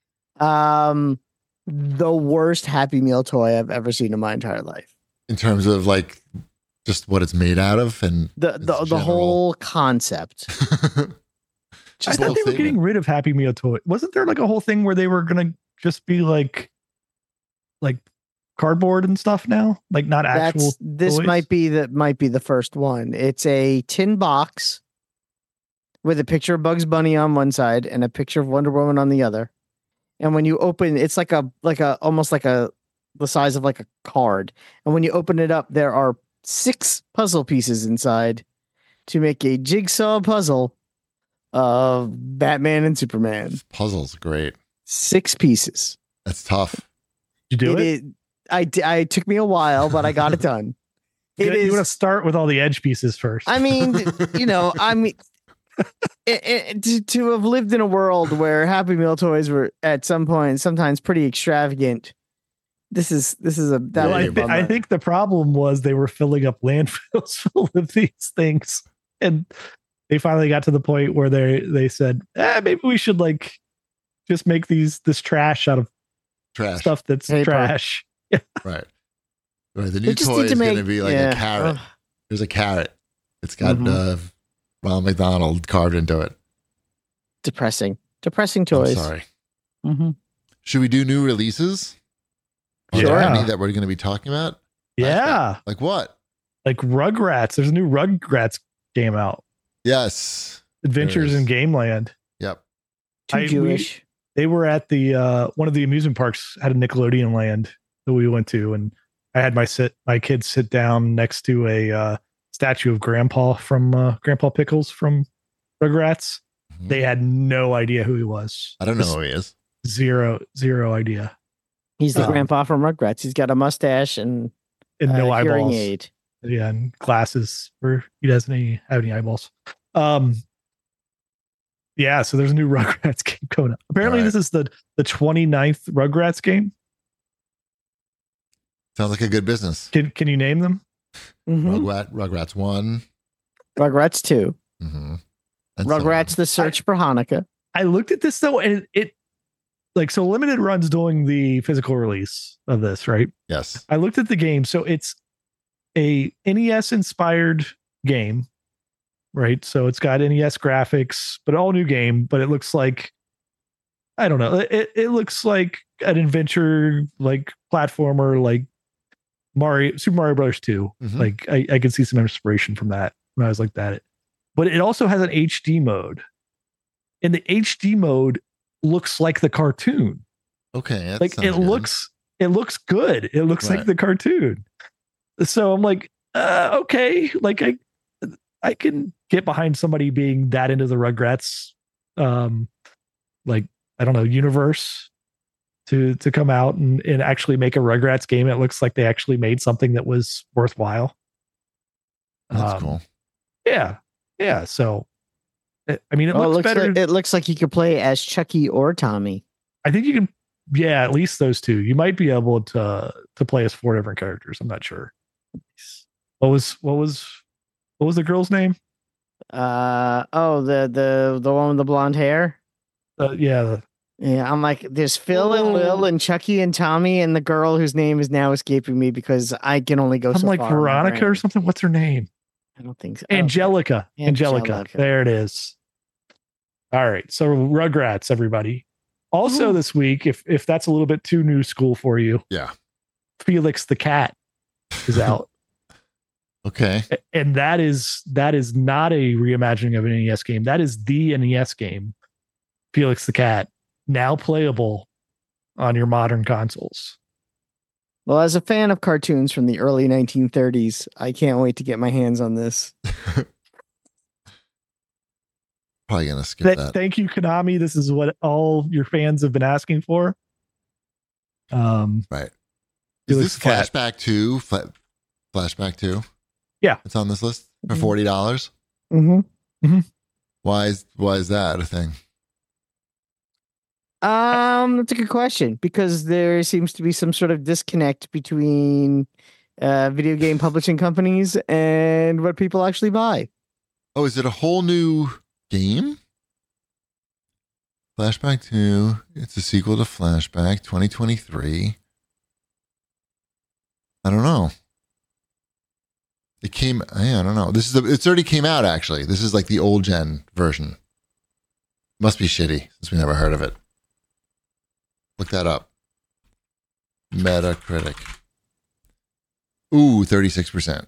The worst Happy Meal toy I've ever seen in my entire life. In terms of like just what it's made out of and the whole concept. I thought they were getting rid of Happy Meal toy. Wasn't there like a whole thing where they were gonna just be like cardboard and stuff now? Like not actual. This toys? might be the first one. It's a tin box with a picture of Bugs Bunny on one side and a picture of Wonder Woman on the other. And when you open, it's like almost like the size of like a card. And when you open it up, there are 6 puzzle pieces inside to make a jigsaw puzzle of Batman and Superman. This puzzle's great. 6 pieces. That's tough. Did you do it? It took me a while, but I got it done. You want to start with all the edge pieces first. I mean, to have lived in a world where Happy Meal toys were at some point sometimes pretty extravagant. I think the problem was they were filling up landfills full of these things, and they finally got to the point where they said, maybe we should like just make this trash out of stuff that's paper. Trash. Right. The new toy is going to be like a carrot. There's a carrot. It's got Ronald McDonald carved into it. Depressing toys. I'm sorry. Mm-hmm. Should we do new releases? Sure. That we're going to be talking about? Yeah. Like what? Like Rugrats. There's a new Rugrats game out. Yes. Adventures in Gameland. Yep. Too Jewish. They were at the one of the amusement parks had a Nickelodeon land that we went to, and I had my kids sit down next to a statue of Grandpa Pickles from Rugrats. Mm-hmm. They had no idea who he was. I don't know who he is. Zero idea. He's the grandpa from Rugrats. He's got a mustache and no eyeballs. Hearing aid. Yeah, and glasses where he doesn't have any eyeballs. Yeah, so there's a new Rugrats game going up. Apparently, This is the 29th Rugrats game. Sounds like a good business. Can you name them? Mm-hmm. Rugrats 1. Rugrats 2. Mm-hmm. Rugrats The Search for Hanukkah. I looked at this though, and it so Limited Run's doing the physical release of this, right? Yes. I looked at the game. So it's a NES inspired game, right? So it's got NES graphics, but all new game, but it looks like, I don't know. It looks like an adventure, like platformer, like Super Mario Brothers 2. Mm-hmm. Like I could see some inspiration from that when I was like that. But it also has an HD mode. And the HD mode looks like the cartoon. Okay. Like it looks good. It looks like the cartoon. So I'm like, okay. Like I can get behind somebody being that into the Rugrats, like, I don't know, universe to come out and actually make a Rugrats game. It looks like they actually made something that was worthwhile. That's cool. Yeah. Yeah. So, I mean, it looks better. It looks like you could play as Chucky or Tommy. I think you can. Yeah, at least those two. You might be able to play as 4 different characters. I'm not sure. What was the girl's name? The one with the blonde hair. Yeah. Yeah, I'm like, there's Phil and Lil and Chucky and Tommy and the girl whose name is now escaping me because I can only go so far. I'm like Veronica or something. What's her name? I don't think so. Angelica. There it is. All right. So Rugrats, everybody. Also this week, if that's a little bit too new school for you. Yeah. Felix the Cat is out. Okay. And that is not a reimagining of an NES game. That is the NES game. Felix the Cat, now playable on your modern consoles. Well, as a fan of cartoons from the early 1930s, I can't wait to get my hands on this. Probably going to skip that. Thank you, Konami. This is what all your fans have been asking for. Right. Is this Flashback 2? Flashback 2? Yeah. It's on this list for $40? Mm-hmm. Mm-hmm. Why is that a thing? That's a good question, because there seems to be some sort of disconnect between video game publishing companies and what people actually buy. Oh, is it a whole new game? Flashback 2. It's a sequel to Flashback 2023. I don't know. I don't know. It's already came out, actually. This is like the old gen version. Must be shitty since we never heard of it. Look that up. Metacritic. Ooh, 36%.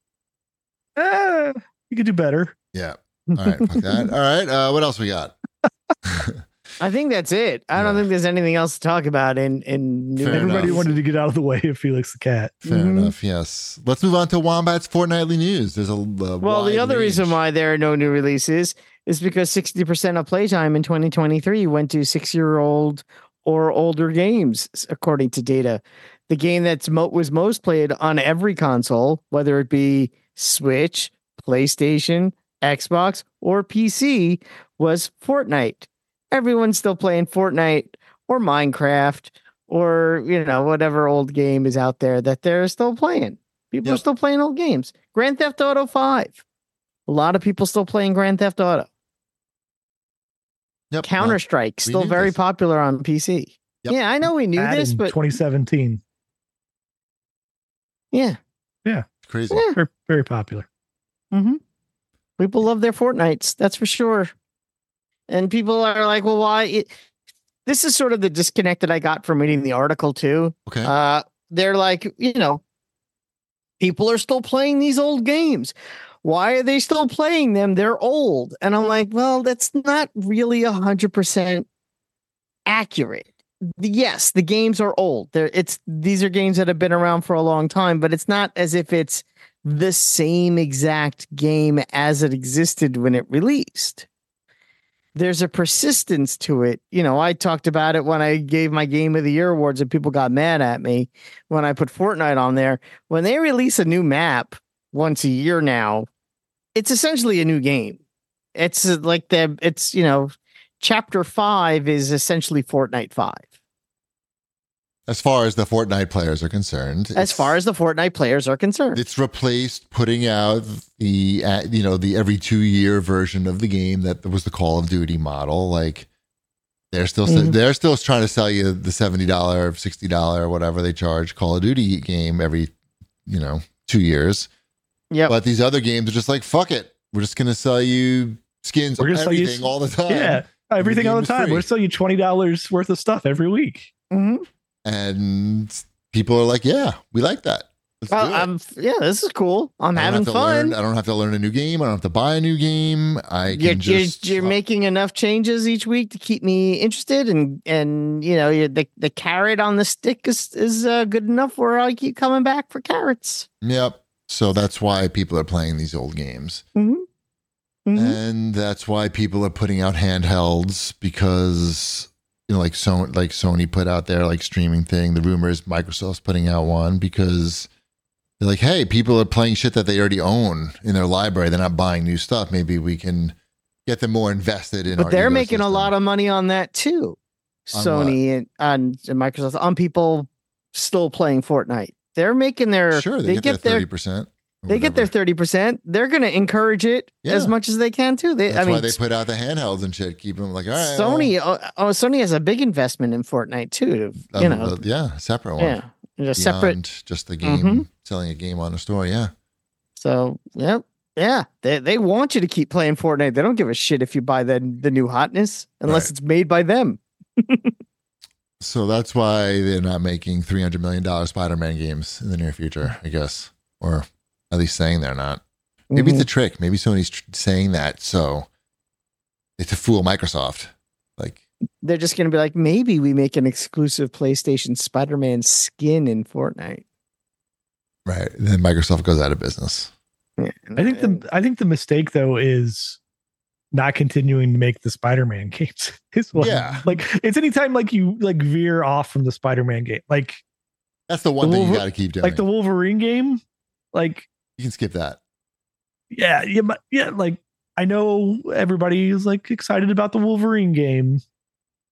You could do better. Yeah. All right. Fuck that. All right. What else we got? I think that's it. I don't think there's anything else to talk about in Everybody wanted to get out of the way of Felix the Cat. Fair enough. Yes. Let's move on to Wombat's fortnightly news. There's the other reason why there are no new releases is because 60% of playtime in 2023 went to 6-year-old or older games, according to data. The game that's was most played on every console, whether it be Switch, PlayStation, Xbox, or PC, was Fortnite. Everyone's still playing Fortnite or Minecraft or, whatever old game is out there that they're still playing. People are still playing old games. Grand Theft Auto 5. A lot of people still playing Grand Theft Auto. Yep. Counter-Strike, still very popular on PC. Yep. Yeah, I know we knew this, but 2017. Yeah. Yeah. It's crazy. Yeah. Very, very popular. Mm-hmm. People love their Fortnites, that's for sure. And people are like, well, why? This is sort of the disconnect that I got from reading the article, too. Okay. They're like, people are still playing these old games. Why are they still playing them? They're old. And I'm like, well, that's not really 100% accurate. Yes, the games are old. These are games that have been around for a long time, but it's not as if it's the same exact game as it existed when it released. There's a persistence to it. I talked about it when I gave my Game of the Year awards and people got mad at me when I put Fortnite on there. When they release a new map once a year now, it's essentially a new game. It's like Chapter 5 is essentially Fortnite 5. As far as the Fortnite players are concerned. It's replaced putting out the every 2-year version of the game that was the Call of Duty model. Like they're still trying to sell you the $70, $60, whatever they charge Call of Duty game every 2 years. Yeah. But these other games are just like, fuck it. We're just going to sell you skins of everything all the time. Yeah. Everything all the time. We're selling you $20 worth of stuff every week. Mm-hmm. And people are like, yeah, we like that. This is cool. I'm having fun. I don't have to learn a new game. I don't have to buy a new game. You're making enough changes each week to keep me interested, and the carrot on the stick is good enough where I keep coming back for carrots. Yep. So that's why people are playing these old games. Mm-hmm. Mm-hmm. And that's why people are putting out handhelds, because like Sony put out their like streaming thing. The rumor is Microsoft's putting out one because they're like, hey, people are playing shit that they already own in their library. They're not buying new stuff. Maybe we can get them more invested in. But they're making a lot of money on that too. Sony and Microsoft, on people still playing Fortnite. They're making their they get their 30%. They get their 30%. They're going to encourage it as much as they can too. That's why they put out the handhelds and shit. Keep them like, all right. Sony has a big investment in Fortnite too. Separate one. Yeah, separate. Just the game, selling a game on a store. Yeah. So they want you to keep playing Fortnite. They don't give a shit if you buy the new hotness unless it's made by them. So that's why they're not making $300 million Spider-Man games in the near future, I guess, or at least saying they're not. Maybe it's a trick. Maybe Sony's saying that so it's to fool Microsoft. Like they're just going to be like, maybe we make an exclusive PlayStation Spider-Man skin in Fortnite. Right. And then Microsoft goes out of business. Yeah. I think the mistake though is not continuing to make the Spider-Man games. Like it's anytime like you like veer off from the Spider-Man game. Like that's the one thing you got to keep doing. Like the Wolverine game. Like you can skip that. Yeah. Like I know everybody is like excited about the Wolverine game,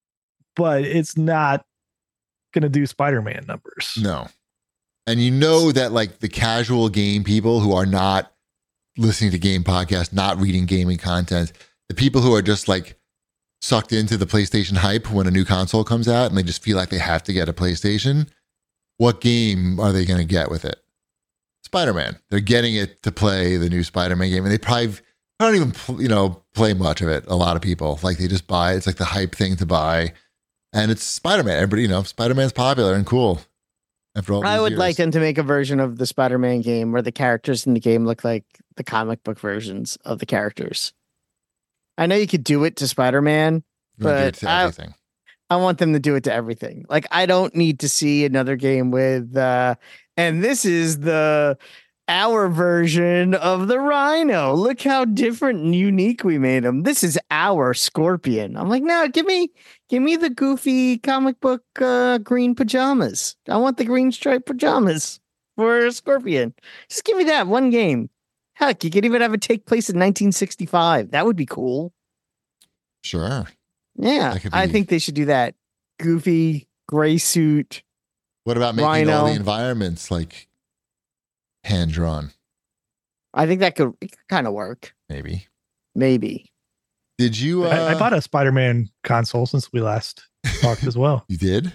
but it's not going to do Spider-Man numbers. No. And you know that like the casual game people who are not listening to game podcasts, not reading gaming content, the people who are just like sucked into the PlayStation hype when a new console comes out and they just feel like they have to get a PlayStation, what game are they going to get with it? Spider-Man. They're getting it to play the new Spider-Man game, and they probably don't even play much of it. A lot of people like they just buy it. It's like the hype thing to buy, and it's Spider-Man. Everybody, Spider-Man's popular and cool. After all, I would like them to make a version of the Spider-Man game where the characters in the game look like the comic book versions of the characters. I know you could do it to Spider-Man, but I want them to do it to everything. Like, I don't need to see another game with, and this is our version of the Rhino. Look how different and unique we made him. This is our Scorpion. I'm like, no, give me the goofy comic book green pajamas. I want the green striped pajamas for Scorpion. Just give me that one game. Heck, you could even have it take place in 1965. That would be cool. Sure. Yeah, I think they should do that. Goofy gray suit. What about making Rhino. All the environments like hand drawn? I think that could kind of work. Maybe. Did you? I bought a Spider-Man console since we last talked as well. You did?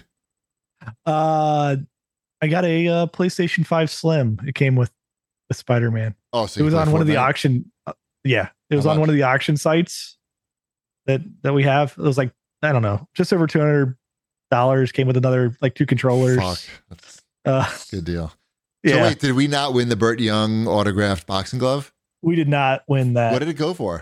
I got a PlayStation 5 Slim. It came with the Spider-Man. Oh, so it was on one of the auction. It was on one of the auction sites that we have. It was like, I don't know, just over $200. Came with another like 2 controllers. Fuck, that's good deal. Yeah. So wait, did we not win the Burt Young autographed boxing glove? We did not win that. What did it go for?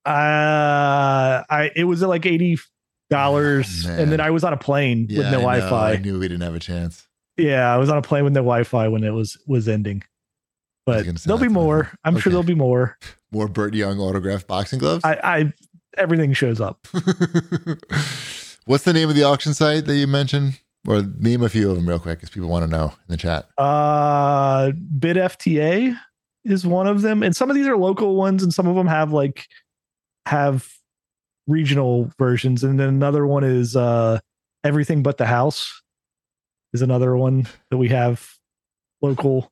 It was at like $80, and then I was on a plane with no Wi-Fi. I knew we didn't have a chance. Yeah, I was on a plane with no Wi-Fi when it was ending. But there'll be more. I'm sure there'll be more. More Burt Young autographed boxing gloves? Everything shows up. What's the name of the auction site that you mentioned? Or name a few of them real quick because people want to know in the chat. Bid FTA is one of them. And some of these are local ones, and some of them have regional versions. And then another one is Everything But the House is another one that we have local.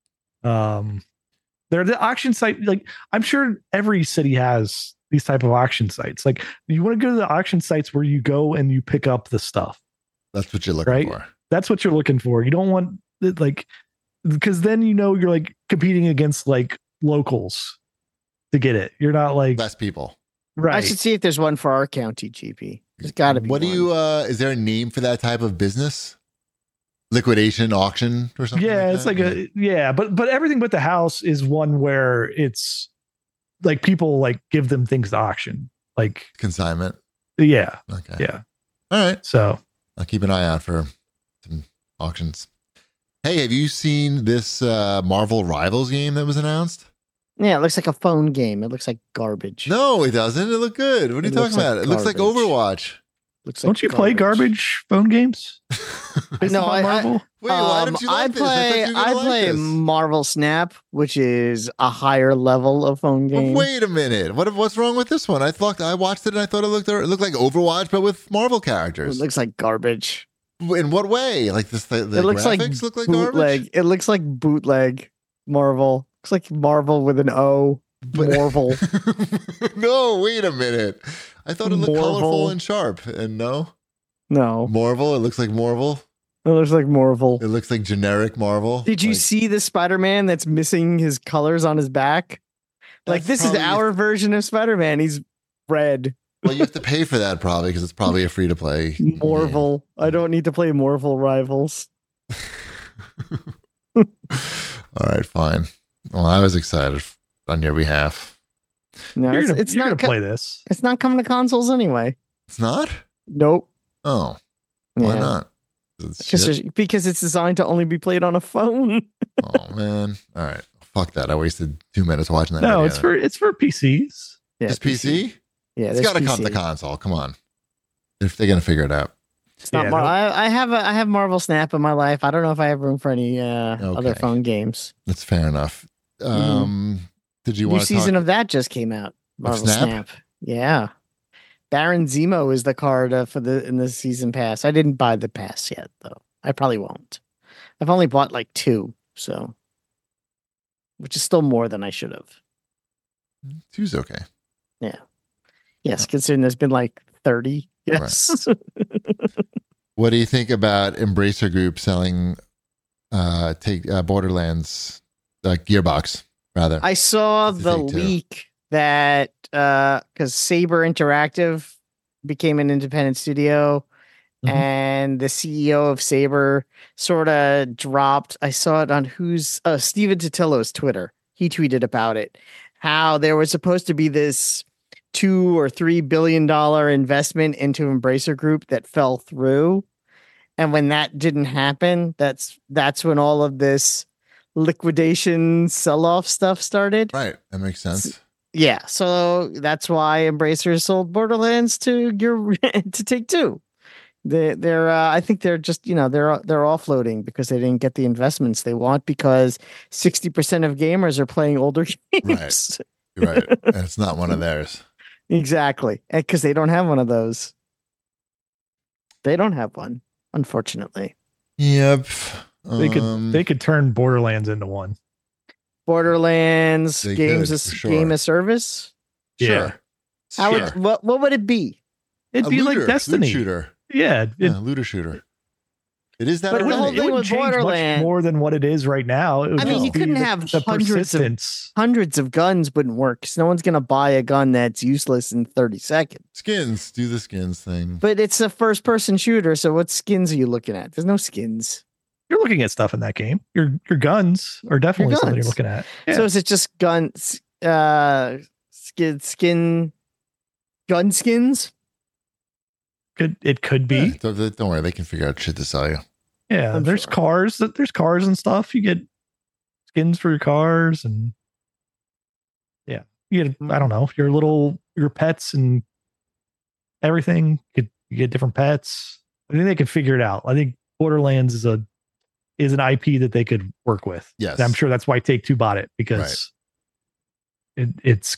They're the auction site. Like, I'm sure every city has these type of auction sites. Like, you want to go to the auction sites where you go and you pick up the stuff. That's what you're looking for. That's what you're looking for. You don't want like, because then you're like competing against like locals to get it. You're not like less people. Right. I should see if there's one for our county, GP. There's got to be. What do you? Is there a name for that type of business? Liquidation auction or something? Yeah, it's like but Everything But the House is one where it's like people like give them things to auction, like consignment. Yeah. Okay. Yeah. All right. So I'll keep an eye out for some auctions. Hey, have you seen this Marvel Rivals game that was announced? Yeah, it looks like a phone game. It looks like garbage. No, it doesn't. It looked good. What are you talking about? It looks like Overwatch. Don't you play garbage phone games? No, Marvel. Wait, why don't you like this? I play Marvel Snap, which is a higher level of phone game. Wait a minute. What's wrong with this one? I watched it and I thought it looked like Overwatch, but with Marvel characters. It looks like garbage. In what way? Like this? The it looks graphics look like bootleg. Garbage? It looks like bootleg Marvel. Looks like Marvel with an O. Marvel. No, wait a minute. I thought it looked colorful and sharp, and no. Marvel. It looks like Marvel. It looks like Marvel. It looks like generic Marvel. Did you see the Spider-Man that's missing his colors on his back? Like, this is our version of Spider-Man. He's red. Well, you have to pay for that probably because it's probably a free-to-play Marvel. Game. I don't need to play Marvel Rivals. All right, fine. Well, I was excited on your behalf. No, it's not going to play this. It's not coming to consoles anyway. It's not? Nope. Oh. Why not? Because it's designed to only be played on a phone. Oh man. All right. Fuck that. I wasted 2 minutes watching that. No, it's for PCs. Yeah, it's PC? Yeah, it's got to come to console. Come on. If they're going to figure it out. It's not I have Marvel Snap in my life. I don't know if I have room for any other phone games. That's fair enough. Did you want new season of that just came out? Marvel Snap? Yeah. Baron Zemo is the card in the season pass. I didn't buy the pass yet, though. I probably won't. I've only bought like 2, so which is still more than I should have. 2's okay. Yeah. Yes, considering there's been like 30. Yes. Right. What do you think about Embracer Group selling Borderlands Gearbox rather? I saw the leak that because Saber Interactive became an independent studio, and the CEO of Saber sort of dropped. I saw it on Steven Totillo's Twitter. He tweeted about it, how there was supposed to be this $2 or $3 billion investment into Embracer Group that fell through. And when that didn't happen, that's when all of this liquidation sell-off stuff started. Right. That makes sense. Yeah. So that's why Embracer sold Borderlands to Take-Two. I think they're just, they're offloading because they didn't get the investments they want, because 60% of gamers are playing older games. Right. And it's not one of theirs. Exactly. Because they don't have one of those. They don't have one, unfortunately. Yep. They could turn Borderlands into one. Game of service. Sure. What would it be? It'd be like Destiny. Loot shooter. Yeah, looter shooter. It is that. But already. the whole thing with Borderlands, much more than what it is right now. You couldn't have hundreds of guns wouldn't work, because no one's gonna buy a gun that's useless in 30 seconds. Skins, do the skins thing. But it's a first-person shooter, so what skins are you looking at? There's no skins. You're looking at stuff in that game. Your guns are definitely something you're looking at. Yeah. So is it just gun skins? It could be. Yeah, don't worry, they can figure out shit to sell you. Yeah, there's cars. There's cars and stuff. You get skins for your cars, and yeah, you get, I don't know, your pets and everything. You get different pets. I think they could figure it out. I think Borderlands is an IP that they could work with. Yes, and I'm sure that's why Take-Two bought it, because it's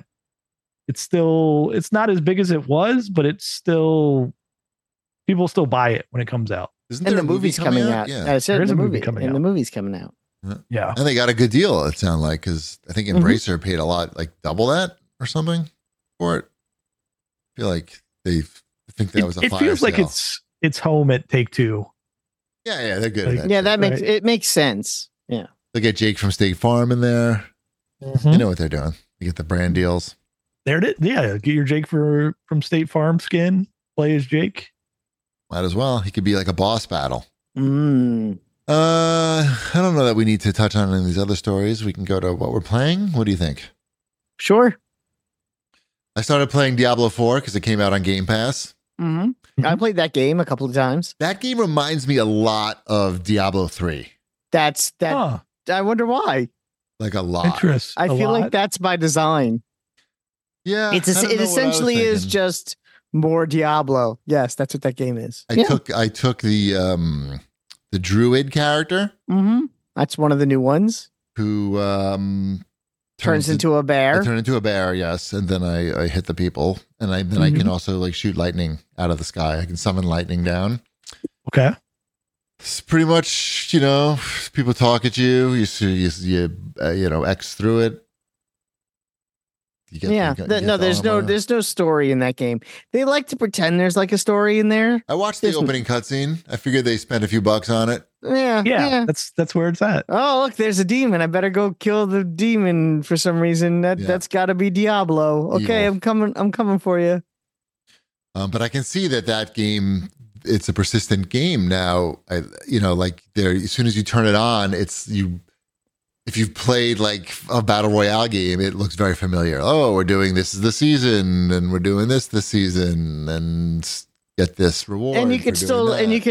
not as big as it was, but it's still, people still buy it when it comes out. Isn't there a movie coming out? Yeah, there's a movie coming out. The movie's coming out. Yeah, and they got a good deal. It sounded like, because I think Embracer paid a lot, like double that or something for it. I feel like I think that was a fire sale. It feels like it's home at Take-Two. Yeah, they're good. Like, that makes sense. Yeah, they get Jake from State Farm in there. You know what they're doing. You get the brand deals. There it is. Yeah, get your Jake from State Farm skin. Play as Jake. Might as well. He could be like a boss battle. I don't know that we need to touch on any of these other stories. We can go to what we're playing. What do you think? Sure. I started playing Diablo 4 because it came out on Game Pass. I played that game a couple of times. That game reminds me a lot of Diablo 3. I wonder why. Like a lot. Interest. I feel like that's by design. Yeah. It essentially is just more Diablo. Yes, that's what that game is. I took the druid character. That's one of the new ones. Who turns into a bear. I turn into a bear, yes, and then I hit the people, and I can also like shoot lightning out of the sky. I can summon lightning down. Okay. It's pretty much, people talk at you. You X through it. There's no story in that game. They like to pretend there's like a story in there. I watched the opening cutscene. I figured they spent a few bucks on it. Yeah. That's where it's at. Oh, look, there's a demon. I better go kill the demon for some reason. That's got to be Diablo. Okay, evil. I'm coming for you. But I can see that game, it's a persistent game now. As soon as you turn it on, if you've played like a battle royale game, it looks very familiar. Oh, we're doing this the season, and we're doing this season, and get this reward. And you could still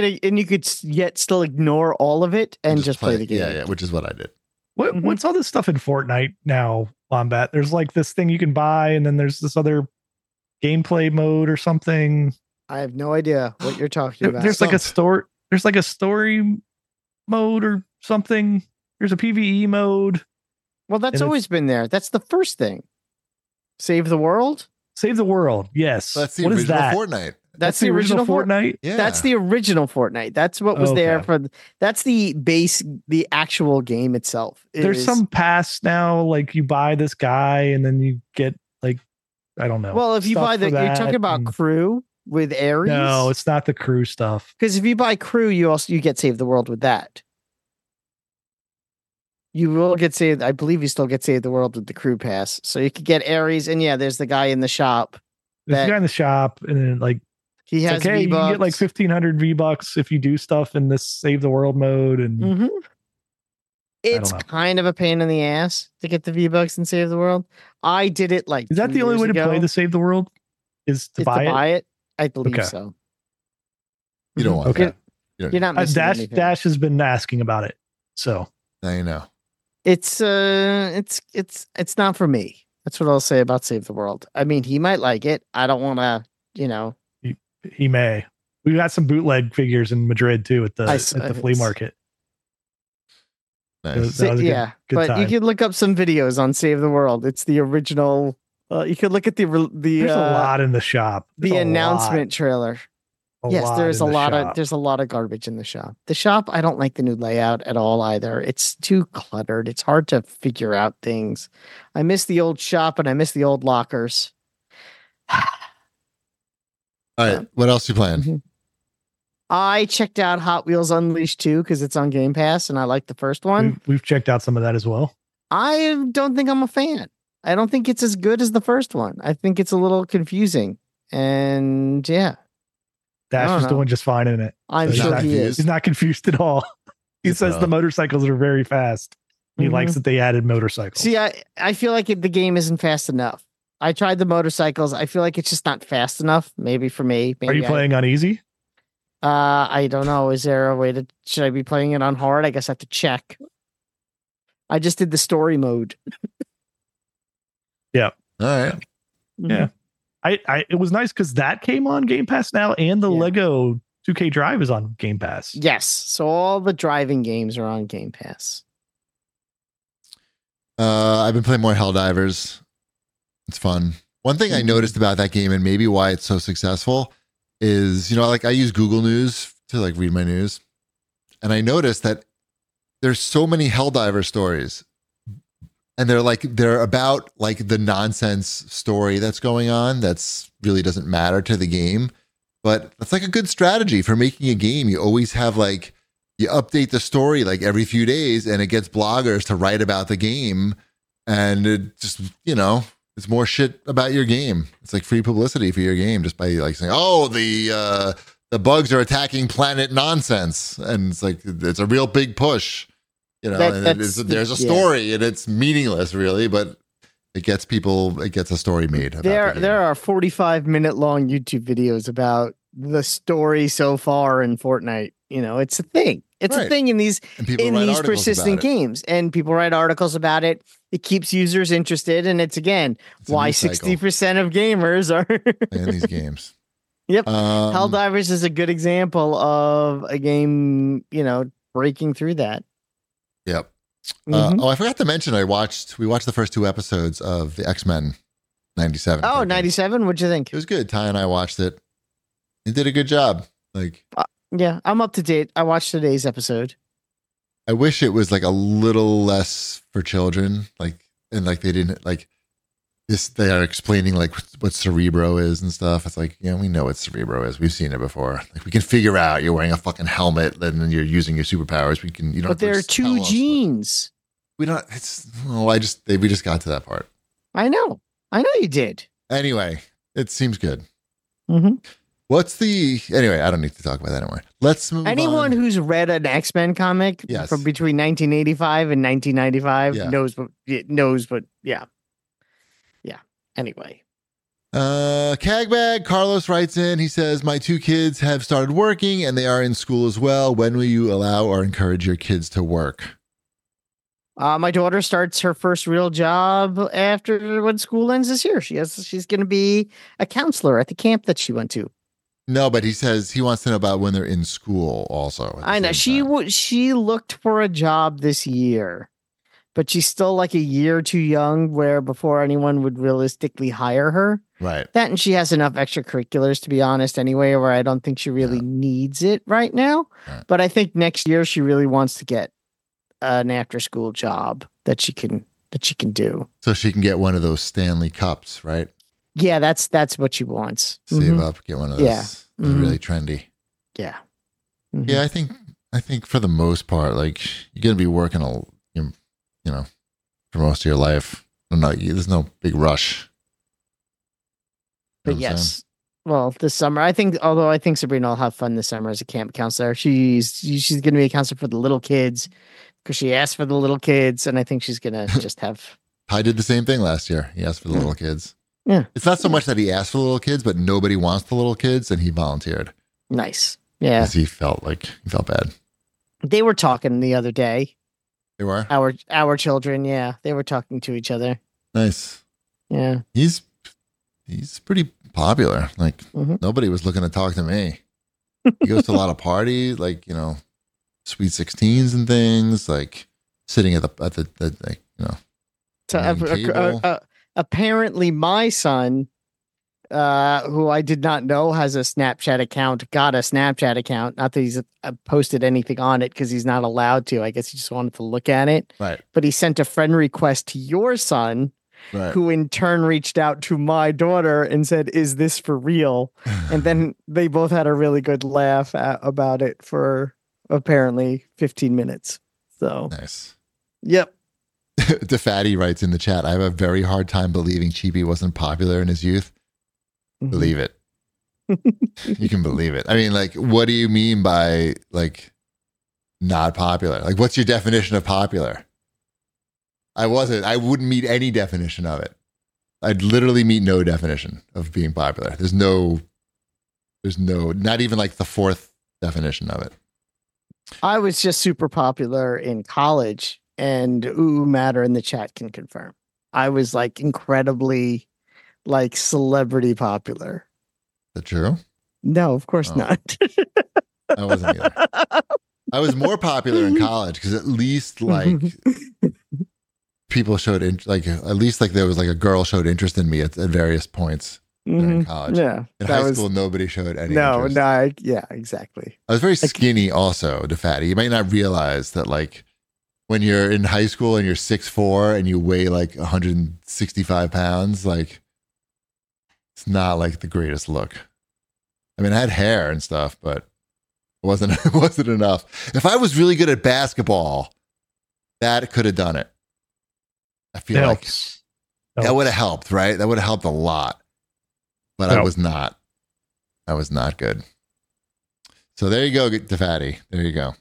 ignore all of it and just play the game. Yeah, which is what I did. What's all this stuff in Fortnite now, Wombat? There's like this thing you can buy, and then there's this other gameplay mode or something. I have no idea what you're talking about. There's like a story. There's like a story mode or something. There's a PvE mode. Well, that's always been there. That's the first thing. Save the world? Save the World. Yes. That's the original Fortnite. That's the original Fortnite. Yeah. That's the original Fortnite. That's what was there for. That's the base. The actual game itself. There's some pass now. Like you buy this guy, and then you get like, I don't know. Well, if you buy you're talking about Crew with Ares. No, it's not the Crew stuff. Because if you buy Crew, you get Save the World with that. You will get saved. I believe you still get Save the World with the Crew pass. So you could get Ares, and there's the guy in the shop. There's a guy in the shop, and then like he has you get like 1,500 V-Bucks if you do stuff in this Save the World mode, and it's kind of a pain in the ass to get the V-Bucks and Save the World. I did it like. Is that the only way to play the Save the World? Is to buy it? I believe so. You don't want that. You're not missing anything. Dash has been asking about it, so I know. It's not for me. That's what I'll say about Save the World. I mean, he might like it. I don't want to, He may. We got some bootleg figures in Madrid too at the flea market. Nice. That was a good time. You can look up some videos on Save the World. It's the original. You could look at the. There's a lot in the shop. The announcement trailer. There's a lot of garbage in the shop. The shop, I don't like the new layout at all either. It's too cluttered. It's hard to figure out things. I miss the old shop and I miss the old lockers. All right, what else you playing? I checked out Hot Wheels Unleashed 2 because it's on Game Pass and I like the first one. We've checked out some of that as well. I don't think I'm a fan. I don't think it's as good as the first one. I think it's a little confusing. And Dash is doing just fine in it. I'm sure he is. He's not confused at all. He says the motorcycles are very fast. He likes that they added motorcycles. See, I feel like the game isn't fast enough. I tried the motorcycles. I feel like it's just not fast enough. Maybe for me. Maybe are you playing on easy? I don't know. Is there a way should I be playing it on hard? I guess I have to check. I just did the story mode. Yeah. All right. Yeah. It was nice because that came on Game Pass now, and the Lego 2K Drive is on Game Pass. Yes, so all the driving games are on Game Pass. I've been playing more Helldivers. It's fun. One thing I noticed about that game, and maybe why it's so successful, is I use Google News to read my news, and I noticed that there's so many Helldiver stories. And they're about the nonsense story that's going on that's really doesn't matter to the game. But it's a good strategy for making a game. You always have you update the story every few days and it gets bloggers to write about the game. And it just, it's more shit about your game. It's free publicity for your game just by saying, oh, the bugs are attacking planet nonsense. And it's a real big push. There's a story and it's meaningless really, but it gets a story made. There are 45-minute long YouTube videos about the story so far in Fortnite. It's a thing. It's a thing in these persistent games, and people write articles about it. It keeps users interested, and it's why 60% of gamers are in these games. Yep. Helldivers is a good example of a game, breaking through that. Yep. I forgot to mention we watched the first 2 episodes of the X-Men 97. Oh, 97? What'd you think? It was good. Ty and I watched it. He did a good job. I'm up to date. I watched today's episode. I wish it was a little less for children. They didn't this. They are explaining what Cerebro is and stuff. It's we know what Cerebro is. We've seen it before. We can figure out you're wearing a fucking helmet and then you're using your superpowers. We can. But there are 2 genes. We don't. We just got to that part. I know you did. Anyway, it seems good. Mm-hmm. Anyway, I don't need to talk about that anymore. Let's move on. Anyone who's read an X-Men comic from between 1985 and 1995 knows what. Anyway. Cagbag Carlos writes in. He says, my 2 kids have started working and they are in school as well. When will you allow or encourage your kids to work? My daughter starts her first real job after when school ends this year. She's going to be a counselor at the camp that she went to. No, but he says he wants to know about when they're in school also. I know. She looked for a job this year but she's still like a year too young where before anyone would realistically hire her. Right. That, and she has enough extracurriculars, to be honest, anyway, where I don't think she really needs it right now. Right. But I think next year she really wants to get an after-school job that she can do. So she can get one of those Stanley Cups, right? Yeah, that's what she wants. Save up, get one of those. Yeah. Really trendy. Yeah. Yeah, I think for the most part, like you're gonna be working for most of your life. There's no big rush. But yes, well, this summer, I think Sabrina will have fun this summer as a camp counselor. She's going to be a counselor for the little kids because she asked for the little kids, and I think she's going to just have. I did the same thing last year. He asked for the little kids. Yeah, it's not so much that he asked for the little kids, but nobody wants the little kids, and he volunteered. Nice, yeah. Because he felt bad. They were talking the other day. They were our children. Yeah, they were talking to each other. Nice. Yeah, he's pretty popular. Like nobody was looking to talk to me. He goes to a lot of parties, like Sweet 16s and things. Like sitting at the So apparently, my son, who I did not know has a Snapchat account, got a Snapchat account. Not that he's posted anything on it because he's not allowed to. I guess he just wanted to look at it. Right. But he sent a friend request to your son. Right. Who in turn reached out to my daughter and said, "Is this for real?" And then they both had a really good laugh about it for apparently 15 minutes. So nice. Yep. DeFatty writes in the chat, "I have a very hard time believing Cheapy wasn't popular in his youth." Believe it. You can believe it. I mean, like, what do you mean by like not popular? Like, what's your definition of popular? I wouldn't meet any definition of it. I'd literally meet no definition of being popular. There's no, not even like the fourth definition of it. I was just super popular in college, and Matter in the chat can confirm. I was like incredibly like celebrity popular. Is that true? No, of course not. I wasn't either. I was more popular in college because at least like people showed at least like there was like a girl showed interest in me at various points during college. Yeah. In high school, nobody showed any interest. Yeah, exactly. I was very skinny also, DeFatty. You might not realize that like when you're in high school and you're 6'4" and you weigh like 165 pounds, like it's not like the greatest look. I mean, I had hair and stuff, but it wasn't enough. If I was really good at basketball, that could have done it. I feel like that would have helped, right? That would have helped a lot. But I was not. I was not good. So there you go, DeFatty. There you go.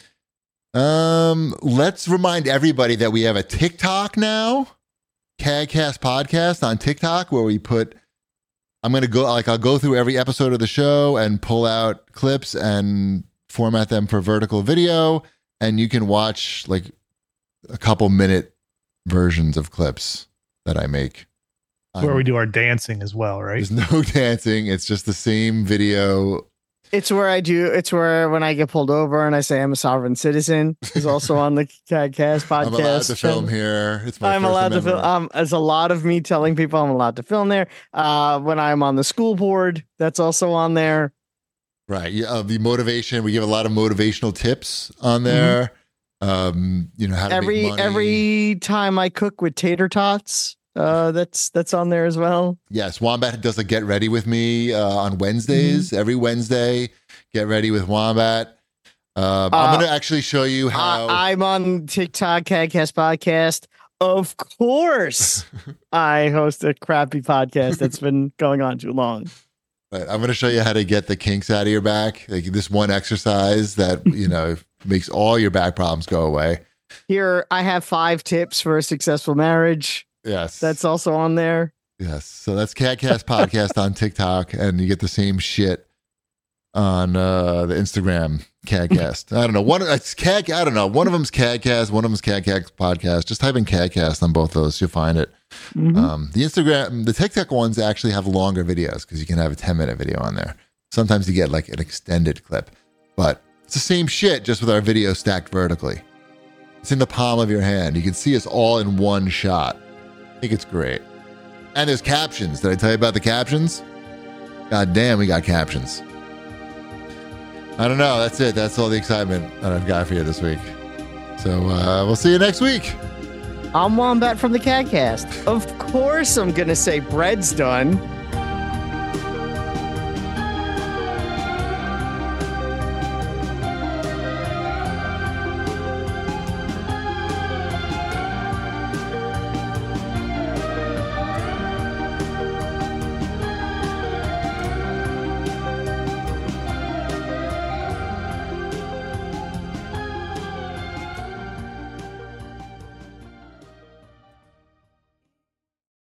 Let's remind everybody that we have a TikTok now. CAGcast Podcast on TikTok, where we put I'll go through every episode of the show and pull out clips and format them for vertical video, and you can watch like a couple minute versions of clips that I make. Where we do our dancing as well, right? There's no dancing. It's just the same video. It's where when I get pulled over and I say I'm a sovereign citizen is also on the CAGcast podcast. I'm allowed to film here. I'm allowed to film. There's a lot of me telling people I'm allowed to film there. When I'm on the school board, that's also on there. Right. Yeah. The motivation. We give a lot of motivational tips on there. How to make money. Every time I cook with tater tots, that's on there as well. Yes, Wombat does a get ready with me on Wednesdays. Every Wednesday, get ready with Wombat. I'm going to actually show you how I'm on TikTok, CAGcast Podcast. Of course, I host a crappy podcast that's been going on too long. Right, I'm going to show you how to get the kinks out of your back. Like this one exercise that makes all your back problems go away. Here, I have 5 tips for a successful marriage. Yes. That's also on there. Yes. So that's CAGcast Podcast on TikTok, and you get the same shit on the Instagram CAGcast. I don't know. One of them's CAGcast, one of them's CAGcast Podcast. Just type in CAGcast on both of those, you'll find it. The TikTok ones actually have longer videos because you can have a 10-minute video on there. Sometimes you get like an extended clip, but it's the same shit just with our video stacked vertically. It's in the palm of your hand. You can see us all in one shot. I think it's great. And there's captions. Did I tell you about the captions? God damn, we got captions. I don't know. That's it. That's all the excitement that I've got for you this week. So we'll see you next week. I'm Wombat from the CADcast. Of course I'm going to say bread's done.